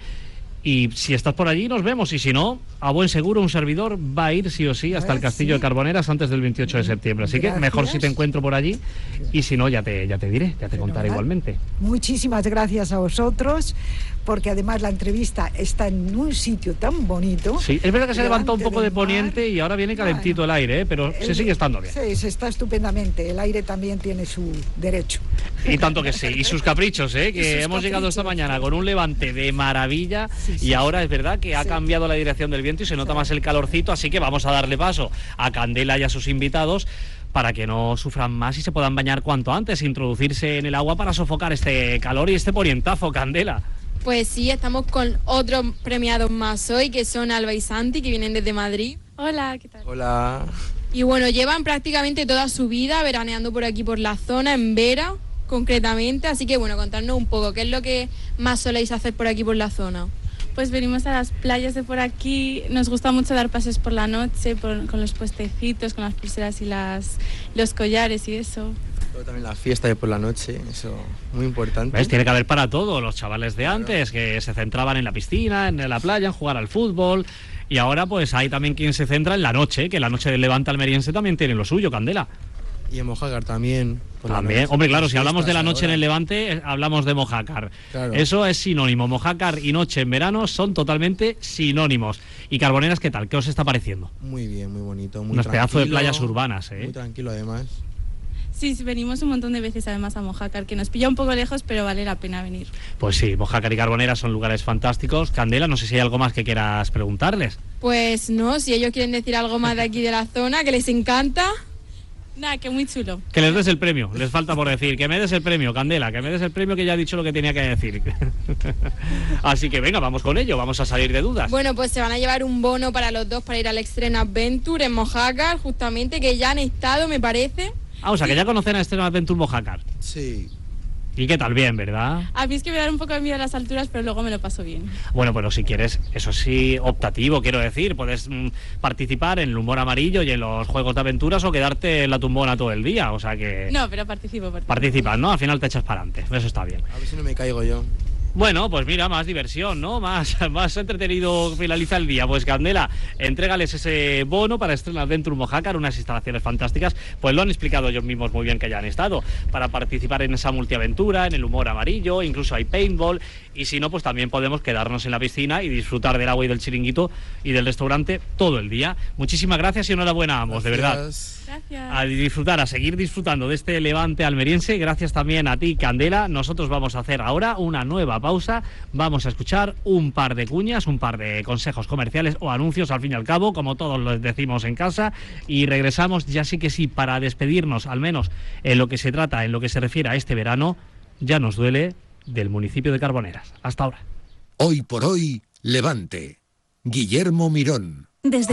Y si estás por allí nos vemos, y si no, a buen seguro un servidor va a ir sí o sí hasta el Castillo de Carboneras antes del 28 de septiembre. Así que mejor si te encuentro por allí, y si no ya te diré, ya te contaré igualmente. Muchísimas gracias a vosotros, porque además la entrevista está en un sitio tan bonito. Sí, es verdad que se levantó un poco de poniente y ahora viene calentito el aire, pero se sigue estando bien. Sí, se está estupendamente. El aire también tiene su derecho. Y tanto que sí, y sus caprichos, que hemos llegado esta mañana con un levante de maravilla, y ahora es verdad que ha cambiado la dirección del viento y se nota más el calorcito, así que vamos a darle paso a Candela y a sus invitados para que no sufran más y se puedan bañar cuanto antes, introducirse en el agua para sofocar este calor y este ponientazo. Candela. Pues sí, estamos con otros premiados más hoy, que son Alba y Santi, que vienen desde Madrid. Hola, ¿qué tal? Hola. Y bueno, llevan prácticamente toda su vida veraneando por aquí, por la zona, en Vera, concretamente. Así que bueno, contarnos un poco, ¿qué es lo que más soléis hacer por aquí, por la zona? Pues venimos a las playas de por aquí, nos gusta mucho dar paseos por la noche, con los puestecitos, con las pulseras y los collares y eso. Luego también la fiesta de por la noche, eso, muy importante. ¿Ves? Tiene que haber para todo. Los chavales de antes, que se centraban en la piscina, en la playa, en jugar al fútbol, y ahora pues hay también quien se centra en la noche, que la noche del Levante almeriense también tiene lo suyo, Candela. Y en Mojácar también. También, hombre, claro, si hablamos de la noche en el Levante, hablamos de Mojácar. Claro. Eso es sinónimo. Mojácar y noche en verano son totalmente sinónimos. ¿Y Carboneras qué tal? ¿Qué os está pareciendo? Muy bien, muy bonito. Muy unos pedazos de playas urbanas, Muy tranquilo, además. Sí, venimos un montón de veces además a Mojácar, que nos pilla un poco lejos, pero vale la pena venir. Pues sí, Mojácar y Carboneras son lugares fantásticos. Candela, no sé si hay algo más que quieras preguntarles. Pues no, si ellos quieren decir algo más de aquí de la zona, que les encanta. Nada, que muy chulo. Que les des el premio, les falta por decir. Que me des el premio, Candela, que me des el premio, que ya ha dicho lo que tenía que decir. Así que venga, vamos con ello, vamos a salir de dudas. Bueno, pues se van a llevar un bono para los dos para ir al Extreme Adventure en Mojácar, justamente, que ya han estado, me parece. Ah, o sea, que ya conocen a Extreme Adventure Mojácar. Sí. ¿Y qué tal? Bien, ¿verdad? A mí es que me da un poco de miedo a las alturas, pero luego me lo paso bien. Bueno, pero si quieres, eso sí, optativo, quiero decir, puedes participar en el humor amarillo y en los juegos de aventuras o quedarte en la tumbona todo el día, o sea que... No, pero participo. Participas, ¿no? Al final te echas para adelante, eso está bien. A ver si no me caigo yo. Bueno, pues mira, más diversión, ¿no? Más entretenido finaliza el día. Pues Candela, entrégales ese bono para Extreme Adventure Mojácar, unas instalaciones fantásticas. Pues lo han explicado ellos mismos muy bien que ya han estado. Para participar en esa multiaventura, en el humor amarillo, incluso hay paintball. Y si no, pues también podemos quedarnos en la piscina y disfrutar del agua y del chiringuito y del restaurante todo el día. Muchísimas gracias y enhorabuena a ambos, de verdad. Gracias. A disfrutar, a seguir disfrutando de este Levante almeriense. Gracias también a ti, Candela. Nosotros vamos a hacer ahora una nueva pausa. Vamos a escuchar un par de cuñas, un par de consejos comerciales o anuncios, al fin y al cabo, como todos los decimos en casa, y regresamos ya sí que sí para despedirnos, al menos en lo que se trata, en lo que se refiere a este verano, ya nos duele, del municipio de Carboneras. Hasta ahora. Hoy por hoy, Levante. Guillermo Mirón. Desde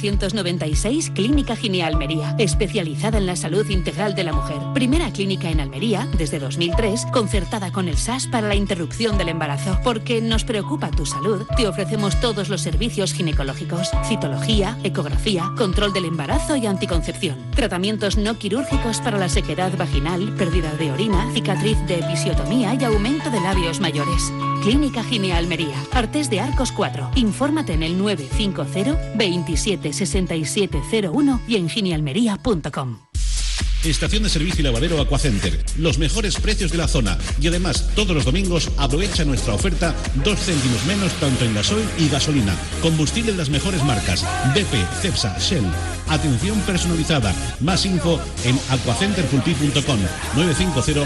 1996, Clínica Gine Almería, especializada en la salud integral de la mujer. Primera clínica en Almería, desde 2003, concertada con el SAS para la interrupción del embarazo. Porque nos preocupa tu salud, te ofrecemos todos los servicios ginecológicos, citología, ecografía, control del embarazo y anticoncepción. Tratamientos no quirúrgicos para la sequedad vaginal, pérdida de orina, cicatriz de episiotomía y aumento de labios mayores. Clínica Gine Almería, Artés de Arcos 4. Infórmate en el 950 27 67 01 y en ginealmería.com. Estación de servicio y lavadero Aquacenter. Los mejores precios de la zona. Y además, todos los domingos aprovecha nuestra oferta 2 céntimos menos tanto en gasoil y gasolina. Combustible de las mejores marcas. BP, Cepsa, Shell. Atención personalizada. Más info en aquacenterpulpí.com 950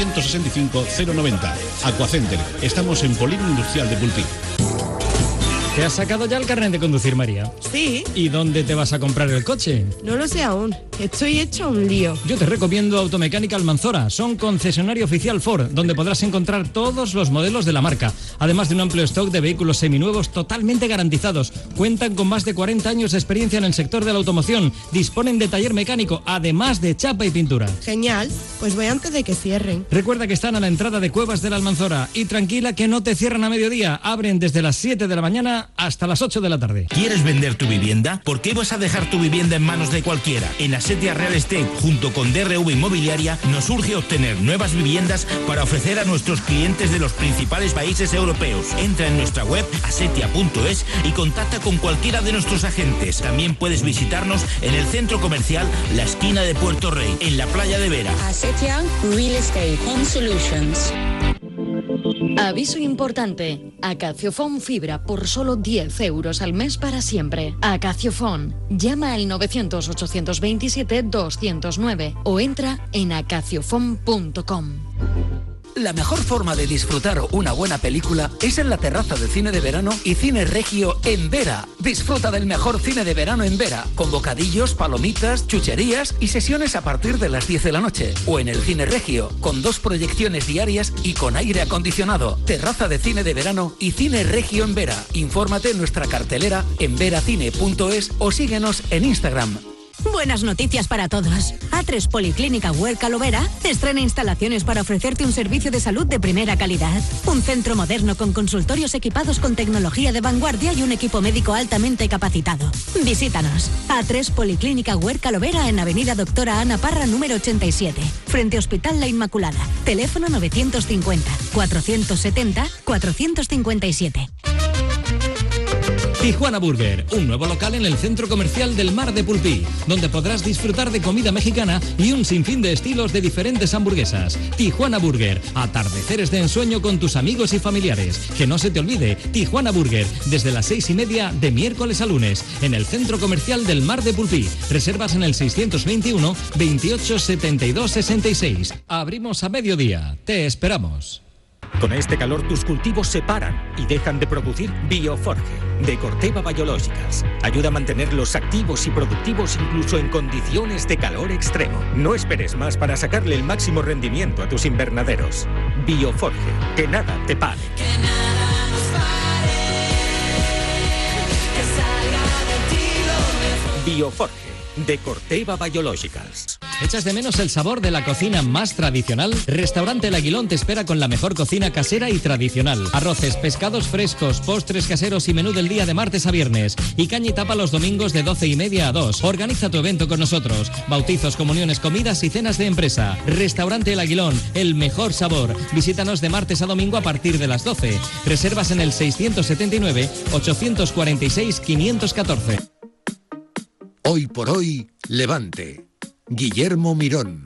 465 090. Aquacenter. Estamos en Polígono Industrial de Pulpí. ¿Te has sacado ya el carnet de conducir, María? Sí. ¿Y dónde te vas a comprar el coche? No lo sé aún. Estoy hecho un lío. Yo te recomiendo Automecánica Almanzora. Son concesionario oficial Ford, donde podrás encontrar todos los modelos de la marca. Además de un amplio stock de vehículos seminuevos totalmente garantizados. Cuentan con más de 40 años de experiencia en el sector de la automoción. Disponen de taller mecánico, además de chapa y pintura. Genial. Pues voy antes de que cierren. Recuerda que están a la entrada de Cuevas de la Almanzora. Y tranquila que no te cierran a mediodía. Abren desde las 7 de la mañana hasta las 8 de la tarde. ¿Quieres vender tu vivienda? ¿Por qué vas a dejar tu vivienda en manos de cualquiera? En Asetia Real Estate, junto con DRV Inmobiliaria, nos urge obtener nuevas viviendas para ofrecer a nuestros clientes de los principales países europeos. Entra en nuestra web asetia.es y contacta con cualquiera de nuestros agentes. También puedes visitarnos en el centro comercial La Esquina de Puerto Rey, en la playa de Vera. Asetia Real Estate Home Solutions. Aviso importante. Acaciofón Fibra por solo 10 euros al mes para siempre. Acaciofón. Llama al 900-827-209 o entra en acaciofón.com. La mejor forma de disfrutar una buena película es en la terraza de cine de verano y Cine Regio en Vera. Disfruta del mejor cine de verano en Vera, con bocadillos, palomitas, chucherías y sesiones a partir de las 10 de la noche. O en el Cine Regio, con 2 proyecciones diarias y con aire acondicionado. Terraza de cine de verano y Cine Regio en Vera. Infórmate en nuestra cartelera en veracine.es o síguenos en Instagram. Buenas noticias para todos. A3 Policlínica Huerca Lovera estrena instalaciones para ofrecerte un servicio de salud de primera calidad. Un centro moderno con consultorios equipados con tecnología de vanguardia y un equipo médico altamente capacitado. Visítanos. A3 Policlínica Huerca Lovera en Avenida Doctora Ana Parra número 87, frente Hospital La Inmaculada. Teléfono 950 470 457. Tijuana Burger, un nuevo local en el centro comercial del Mar de Pulpí, donde podrás disfrutar de comida mexicana y un sinfín de estilos de diferentes hamburguesas. Tijuana Burger, atardeceres de ensueño con tus amigos y familiares. Que no se te olvide, Tijuana Burger, desde las 6:30 de miércoles a lunes, en el centro comercial del Mar de Pulpí. Reservas en el 621 28 72 66. Abrimos a mediodía. Te esperamos. Con este calor tus cultivos se paran y dejan de producir. Bioforge, de Corteva Biologicals. Ayuda a mantenerlos activos y productivos incluso en condiciones de calor extremo. No esperes más para sacarle el máximo rendimiento a tus invernaderos. Bioforge, que nada te pare. Bioforge, de Corteva Biologicals. ¿Echas de menos el sabor de la cocina más tradicional? Restaurante El Aguilón te espera con la mejor cocina casera y tradicional. Arroces, pescados frescos, postres caseros y menú del día de martes a viernes. Y caña y tapa los domingos de 12:30 a 2. Organiza tu evento con nosotros. Bautizos, comuniones, comidas y cenas de empresa. Restaurante El Aguilón, el mejor sabor. Visítanos de martes a domingo a partir de las 12. Reservas en el 679 846 514. Hoy por hoy, Levante. Guillermo Mirón.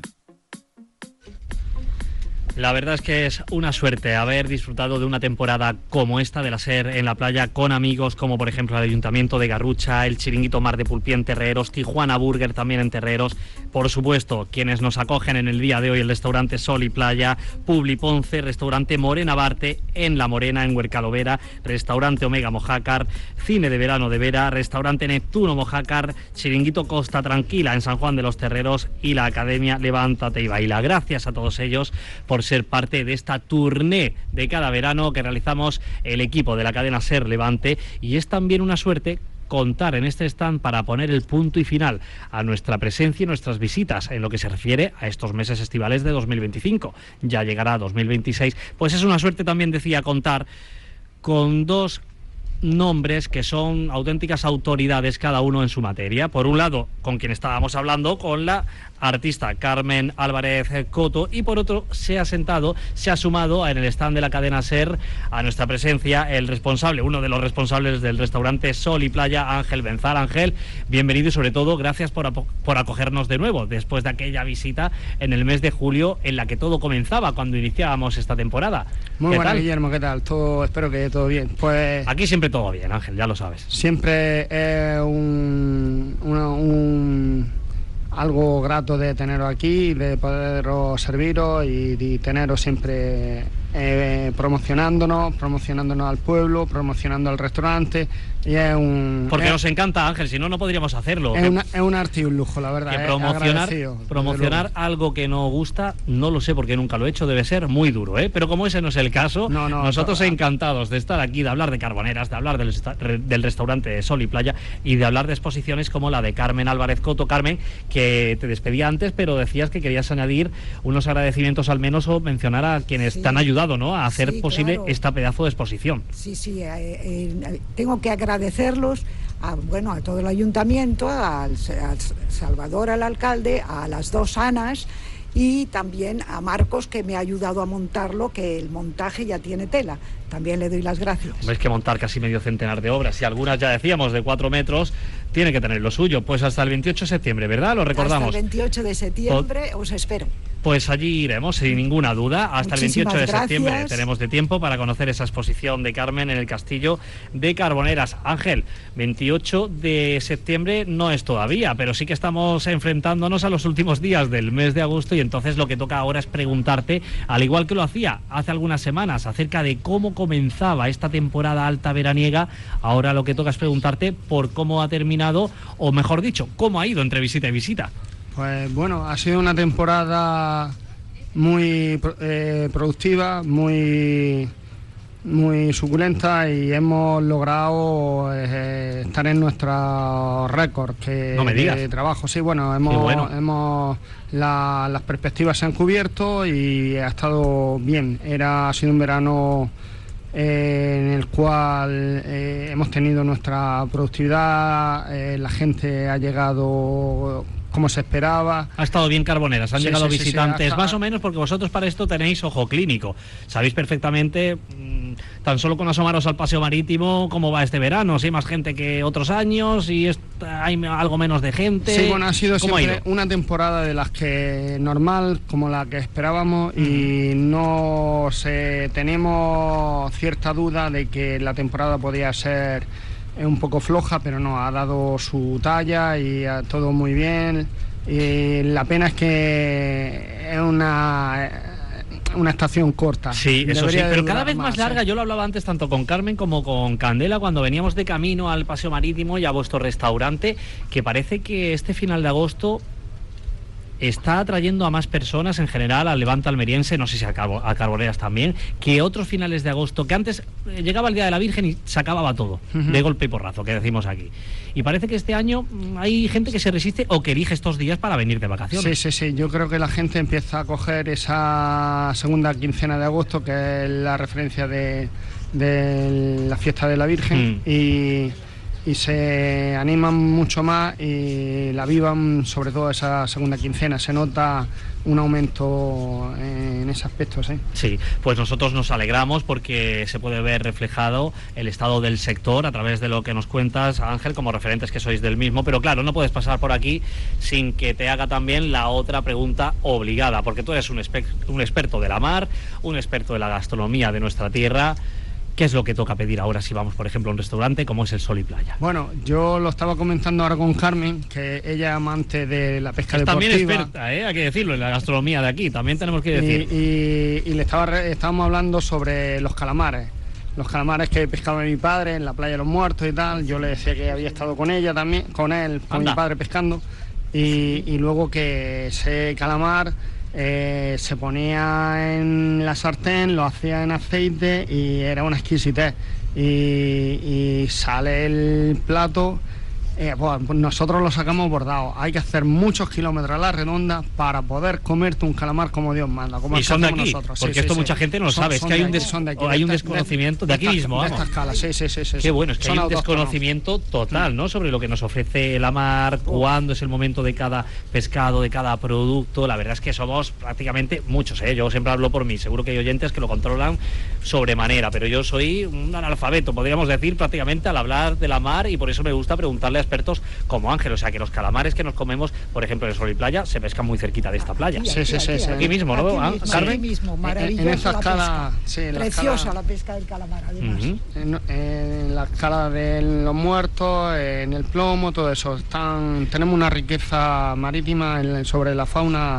La verdad es que es una suerte haber disfrutado de una temporada como esta de la SER en la playa con amigos como por ejemplo el Ayuntamiento de Garrucha, el Chiringuito Mar de Pulpí en Terreros, Tijuana Burger también en Terreros, por supuesto quienes nos acogen en el día de hoy el restaurante Sol y Playa, Publi Ponce, restaurante Morena Barte en La Morena en Huercalovera, restaurante Omega Mojácar, Cine de Verano de Vera, restaurante Neptuno Mojácar, Chiringuito Costa Tranquila en San Juan de los Terreros y la Academia Levántate y Baila. Gracias a todos ellos por ser parte de esta tournée de cada verano que realizamos el equipo de la cadena SER Levante, y es también una suerte contar en este stand para poner el punto y final a nuestra presencia y nuestras visitas en lo que se refiere a estos meses estivales de 2025. Ya llegará 2026, pues es una suerte también, decía, contar con dos nombres que son auténticas autoridades cada uno en su materia. Por un lado, con quien estábamos hablando, con la artista Carmen Álvarez Coto, y por otro se ha sumado en el stand de la cadena SER a nuestra presencia el responsable, uno de los responsables del restaurante Sol y Playa, Ángel Benzal. Ángel, bienvenido y sobre todo gracias por acogernos de nuevo después de aquella visita en el mes de julio en la que todo comenzaba cuando iniciábamos esta temporada. Muy buena, Guillermo, ¿qué tal? Espero que todo bien. Pues aquí siempre todo bien, Ángel, ya lo sabes. Siempre es algo grato de teneros aquí, de poderos serviros y teneros siempre promocionándonos al pueblo, promocionando al restaurante. Y es porque nos encanta, Ángel, si no, no podríamos hacerlo. Es un arte y un lujo, la verdad. Que promocionar algo que no gusta, no lo sé porque nunca lo he hecho, debe ser muy duro, ¿eh? Pero como ese no es el caso, nosotros encantados de estar aquí, de hablar de Carboneras, de hablar del restaurante de Sol y Playa y de hablar de exposiciones como la de Carmen Álvarez Coto. Carmen, que te despedí antes, pero decías que querías añadir unos agradecimientos al menos o mencionar a quienes te han ayudado, ¿no?, a hacer posible esta pedazo de exposición. Sí, tengo que agradecerlos a todo el ayuntamiento, al Salvador, al alcalde, a las dos Anas y también a Marcos, que me ha ayudado a montarlo, que el montaje ya tiene tela. También le doy las gracias. Es que montar casi medio centenar de obras, y algunas ya decíamos de 4 metros, tiene que tener lo suyo. Pues hasta el 28 de septiembre, ¿verdad? Lo recordamos. Hasta el 28 de septiembre os espero. Pues allí iremos, sin ninguna duda. Hasta Muchísimas el 28 de septiembre gracias. tenemos de tiempo para conocer esa exposición de Carmen en el Castillo de Carboneras. Ángel, 28 de septiembre no es todavía, pero sí que estamos enfrentándonos a los últimos días del mes de agosto, y entonces lo que toca ahora es preguntarte, al igual que lo hacía hace algunas semanas, acerca de cómo comenzaba esta temporada alta veraniega. Ahora lo que toca es preguntarte por cómo ha terminado, o mejor dicho, cómo ha ido entre visita y visita. Pues bueno, ha sido una temporada muy productiva, muy suculenta, y hemos logrado estar en nuestro récord de trabajo. Sí, bueno, las perspectivas se han cubierto y ha estado bien. Ha sido un verano en el cual hemos tenido nuestra productividad, la gente ha llegado como se esperaba. Ha estado bien Carboneras, han llegado visitantes, más o menos, porque vosotros para esto tenéis ojo clínico. Sabéis perfectamente, tan solo con asomaros al paseo marítimo, cómo va este verano, si hay más gente que otros años, y hay algo menos de gente. Sí, bueno, ha sido siempre una temporada de las que normal, como la que esperábamos, y tenemos cierta duda de que la temporada podía ser un poco floja, pero no, ha dado su talla y todo muy bien. Y la pena es que es una estación corta. Sí, eso sí, pero cada vez más larga. Yo lo hablaba antes tanto con Carmen como con Candela cuando veníamos de camino al paseo marítimo y a vuestro restaurante, que parece que este final de agosto está atrayendo a más personas en general al Levante almeriense, no sé si a Carboneras también, que otros finales de agosto, que antes llegaba el Día de la Virgen y se acababa todo, de golpe y porrazo, que decimos aquí. Y parece que este año hay gente que se resiste o que elige estos días para venir de vacaciones. Sí, yo creo que la gente empieza a coger esa segunda quincena de agosto, que es la referencia de la fiesta de la Virgen, y se animan mucho más y la vivan, sobre todo esa segunda quincena. Se nota un aumento en ese aspecto, ¿sí? Sí, pues nosotros nos alegramos porque se puede ver reflejado el estado del sector a través de lo que nos cuentas, Ángel, como referentes que sois del mismo. Pero claro, no puedes pasar por aquí sin que te haga también la otra pregunta obligada, porque tú eres un experto de la mar, un experto de la gastronomía de nuestra tierra. ¿Qué es lo que toca pedir ahora si vamos, por ejemplo, a un restaurante como es el Sol y Playa? Bueno, yo lo estaba comentando ahora con Carmen, que ella es amante de la pesca deportiva. También experta, hay que decirlo, en la gastronomía de aquí, también tenemos que decir. Y le estábamos hablando sobre los calamares. Los calamares que pescaba mi padre en la playa de los Muertos y tal. Yo le decía que había estado con ella también, con mi padre pescando. Y luego que ese calamar se ponía en la sartén, lo hacía en aceite y era una exquisitez. Y sale el plato, pues nosotros lo sacamos bordado. Hay que hacer muchos kilómetros a la redonda para poder comerte un calamar como Dios manda. Como y son de aquí, nosotros. Porque esto mucha gente no lo sabe. Es que hay un desconocimiento de aquí mismo. De esta escala, sí. Qué bueno, es que hay un desconocimiento total, ¿no?, sobre lo que nos ofrece la mar, cuándo es el momento de cada pescado, de cada producto. La verdad es que somos prácticamente muchos, yo siempre hablo por mí, seguro que hay oyentes que lo controlan sobremanera, pero yo soy un analfabeto, podríamos decir, prácticamente al hablar de la mar, y por eso me gusta preguntarle a expertos como Ángel. O sea, que los calamares que nos comemos, por ejemplo, en Sol y Playa, se pescan muy cerquita de esta playa. Aquí mismo, ¿no, Carmen? Aquí mismo, maravillosa en esa escala, preciosa la pesca del calamar, además. En la escala de los Muertos, en el Plomo, todo eso. Tenemos una riqueza marítima sobre la fauna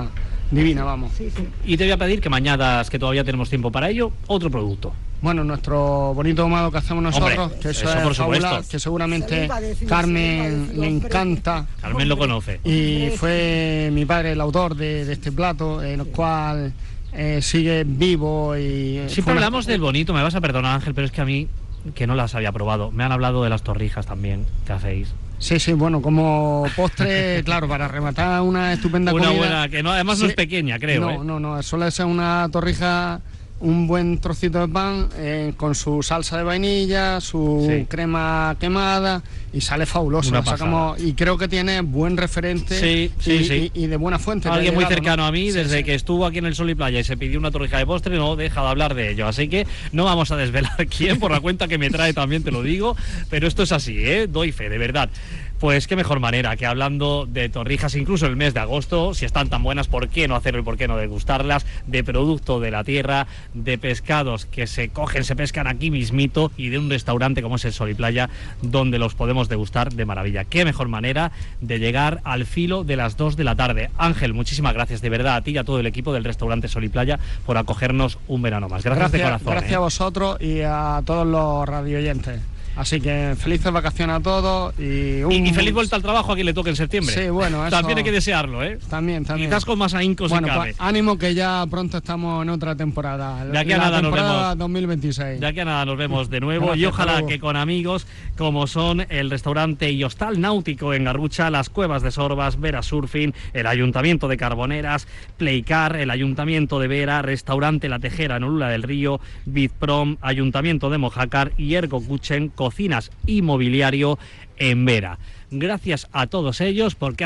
divina, vamos. Sí, sí. Y te voy a pedir que me añadas, que todavía tenemos tiempo para ello, otro producto. Bueno, nuestro bonito ahumado que hacemos nosotros, Hombre, que eso por es supuesto. fabuloso, que seguramente Se lo iba a decir, Carmen le hombre. encanta. Carmen lo conoce. Y fue mi padre el autor de este plato, en el cual sigue vivo y... Siempre hablamos del bonito, me vas a perdonar, Ángel, pero es que a mí, que no las había probado, me han hablado de las torrijas también que hacéis. Sí, sí, bueno, como postre, claro, para rematar una estupenda Una comida. buena, que no, además no es pequeña, creo. No, suele ser una torrija, un buen trocito de pan con su salsa de vainilla, su crema quemada y sale fabuloso. Una Sacamos, y creo que tiene buen referente y de buena fuente. Alguien muy llegado, cercano ¿no? a mí, desde que estuvo aquí en el Sol y Playa y se pidió una torrija de postre, no deja de hablar de ello. Así que no vamos a desvelar quién, por la cuenta que me trae también te lo digo, pero esto es así, doy fe, de verdad. Pues qué mejor manera que hablando de torrijas, incluso el mes de agosto, si están tan buenas, ¿por qué no hacerlo y por qué no degustarlas? De producto de la tierra, de pescados que se cogen, se pescan aquí mismito y de un restaurante como es el Sol y Playa, donde los podemos degustar de maravilla. Qué mejor manera de llegar al filo de las 2 de la tarde. Ángel, muchísimas gracias de verdad a ti y a todo el equipo del restaurante Sol y Playa por acogernos un verano más. Gracias de corazón. Gracias a vosotros y a todos los radioyentes. Así que felices vacaciones a todos y feliz vuelta al trabajo a quien le toque en septiembre. Sí, bueno, eso... También hay que desearlo, También. Quizás con más ahínco si cabe. Pues ánimo que ya pronto estamos en otra temporada. De aquí a nada nos vemos. 2026. De aquí a nada nos vemos de nuevo. Gracias, y ojalá que con amigos como son el restaurante y hostal náutico en Garrucha, las Cuevas de Sorbas, Vera Surfing, el Ayuntamiento de Carboneras, Playcar, el Ayuntamiento de Vera, Restaurante La Tejera en Olula del Río, Bizprom, Ayuntamiento de Mojácar y Ergo Kitchen, Cocinas y Mobiliario en Vera. Gracias a todos ellos porque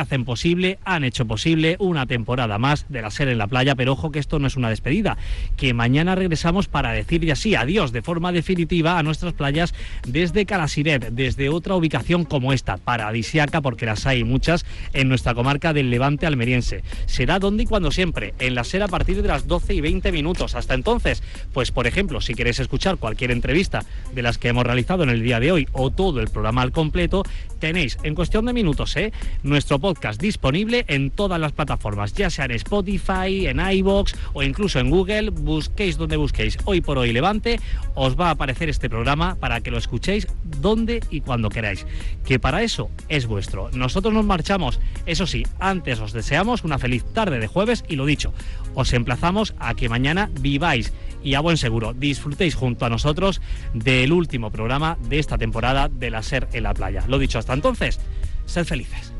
han hecho posible una temporada más de la SER en la playa, pero ojo que esto no es una despedida, que mañana regresamos para decir ya sí adiós de forma definitiva a nuestras playas desde Calasiret, desde otra ubicación como esta, paradisiaca porque las hay muchas en nuestra comarca del Levante almeriense. Será donde y cuando siempre, en la SER a partir de las 12:20. Hasta entonces, pues por ejemplo, si queréis escuchar cualquier entrevista de las que hemos realizado en el día de hoy o todo el programa al completo, tenéis en cuestión de minutos nuestro podcast disponible en todas las plataformas, ya sea en Spotify, en iVoox o incluso en Google. Busquéis donde busquéis Hoy por Hoy Levante, os va a aparecer este programa para que lo escuchéis donde y cuando queráis, que para eso es vuestro. Nosotros nos marchamos, eso sí, antes os deseamos una feliz tarde de jueves y lo dicho, os emplazamos a que mañana viváis y a buen seguro disfrutéis junto a nosotros del último programa de esta temporada de la SER en la playa. Lo dicho, hasta entonces, sed felices.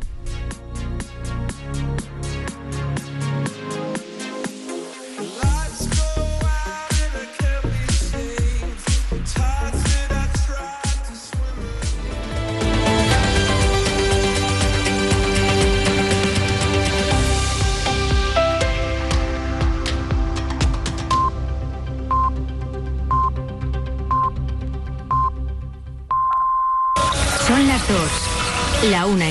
Son las 2, la 1.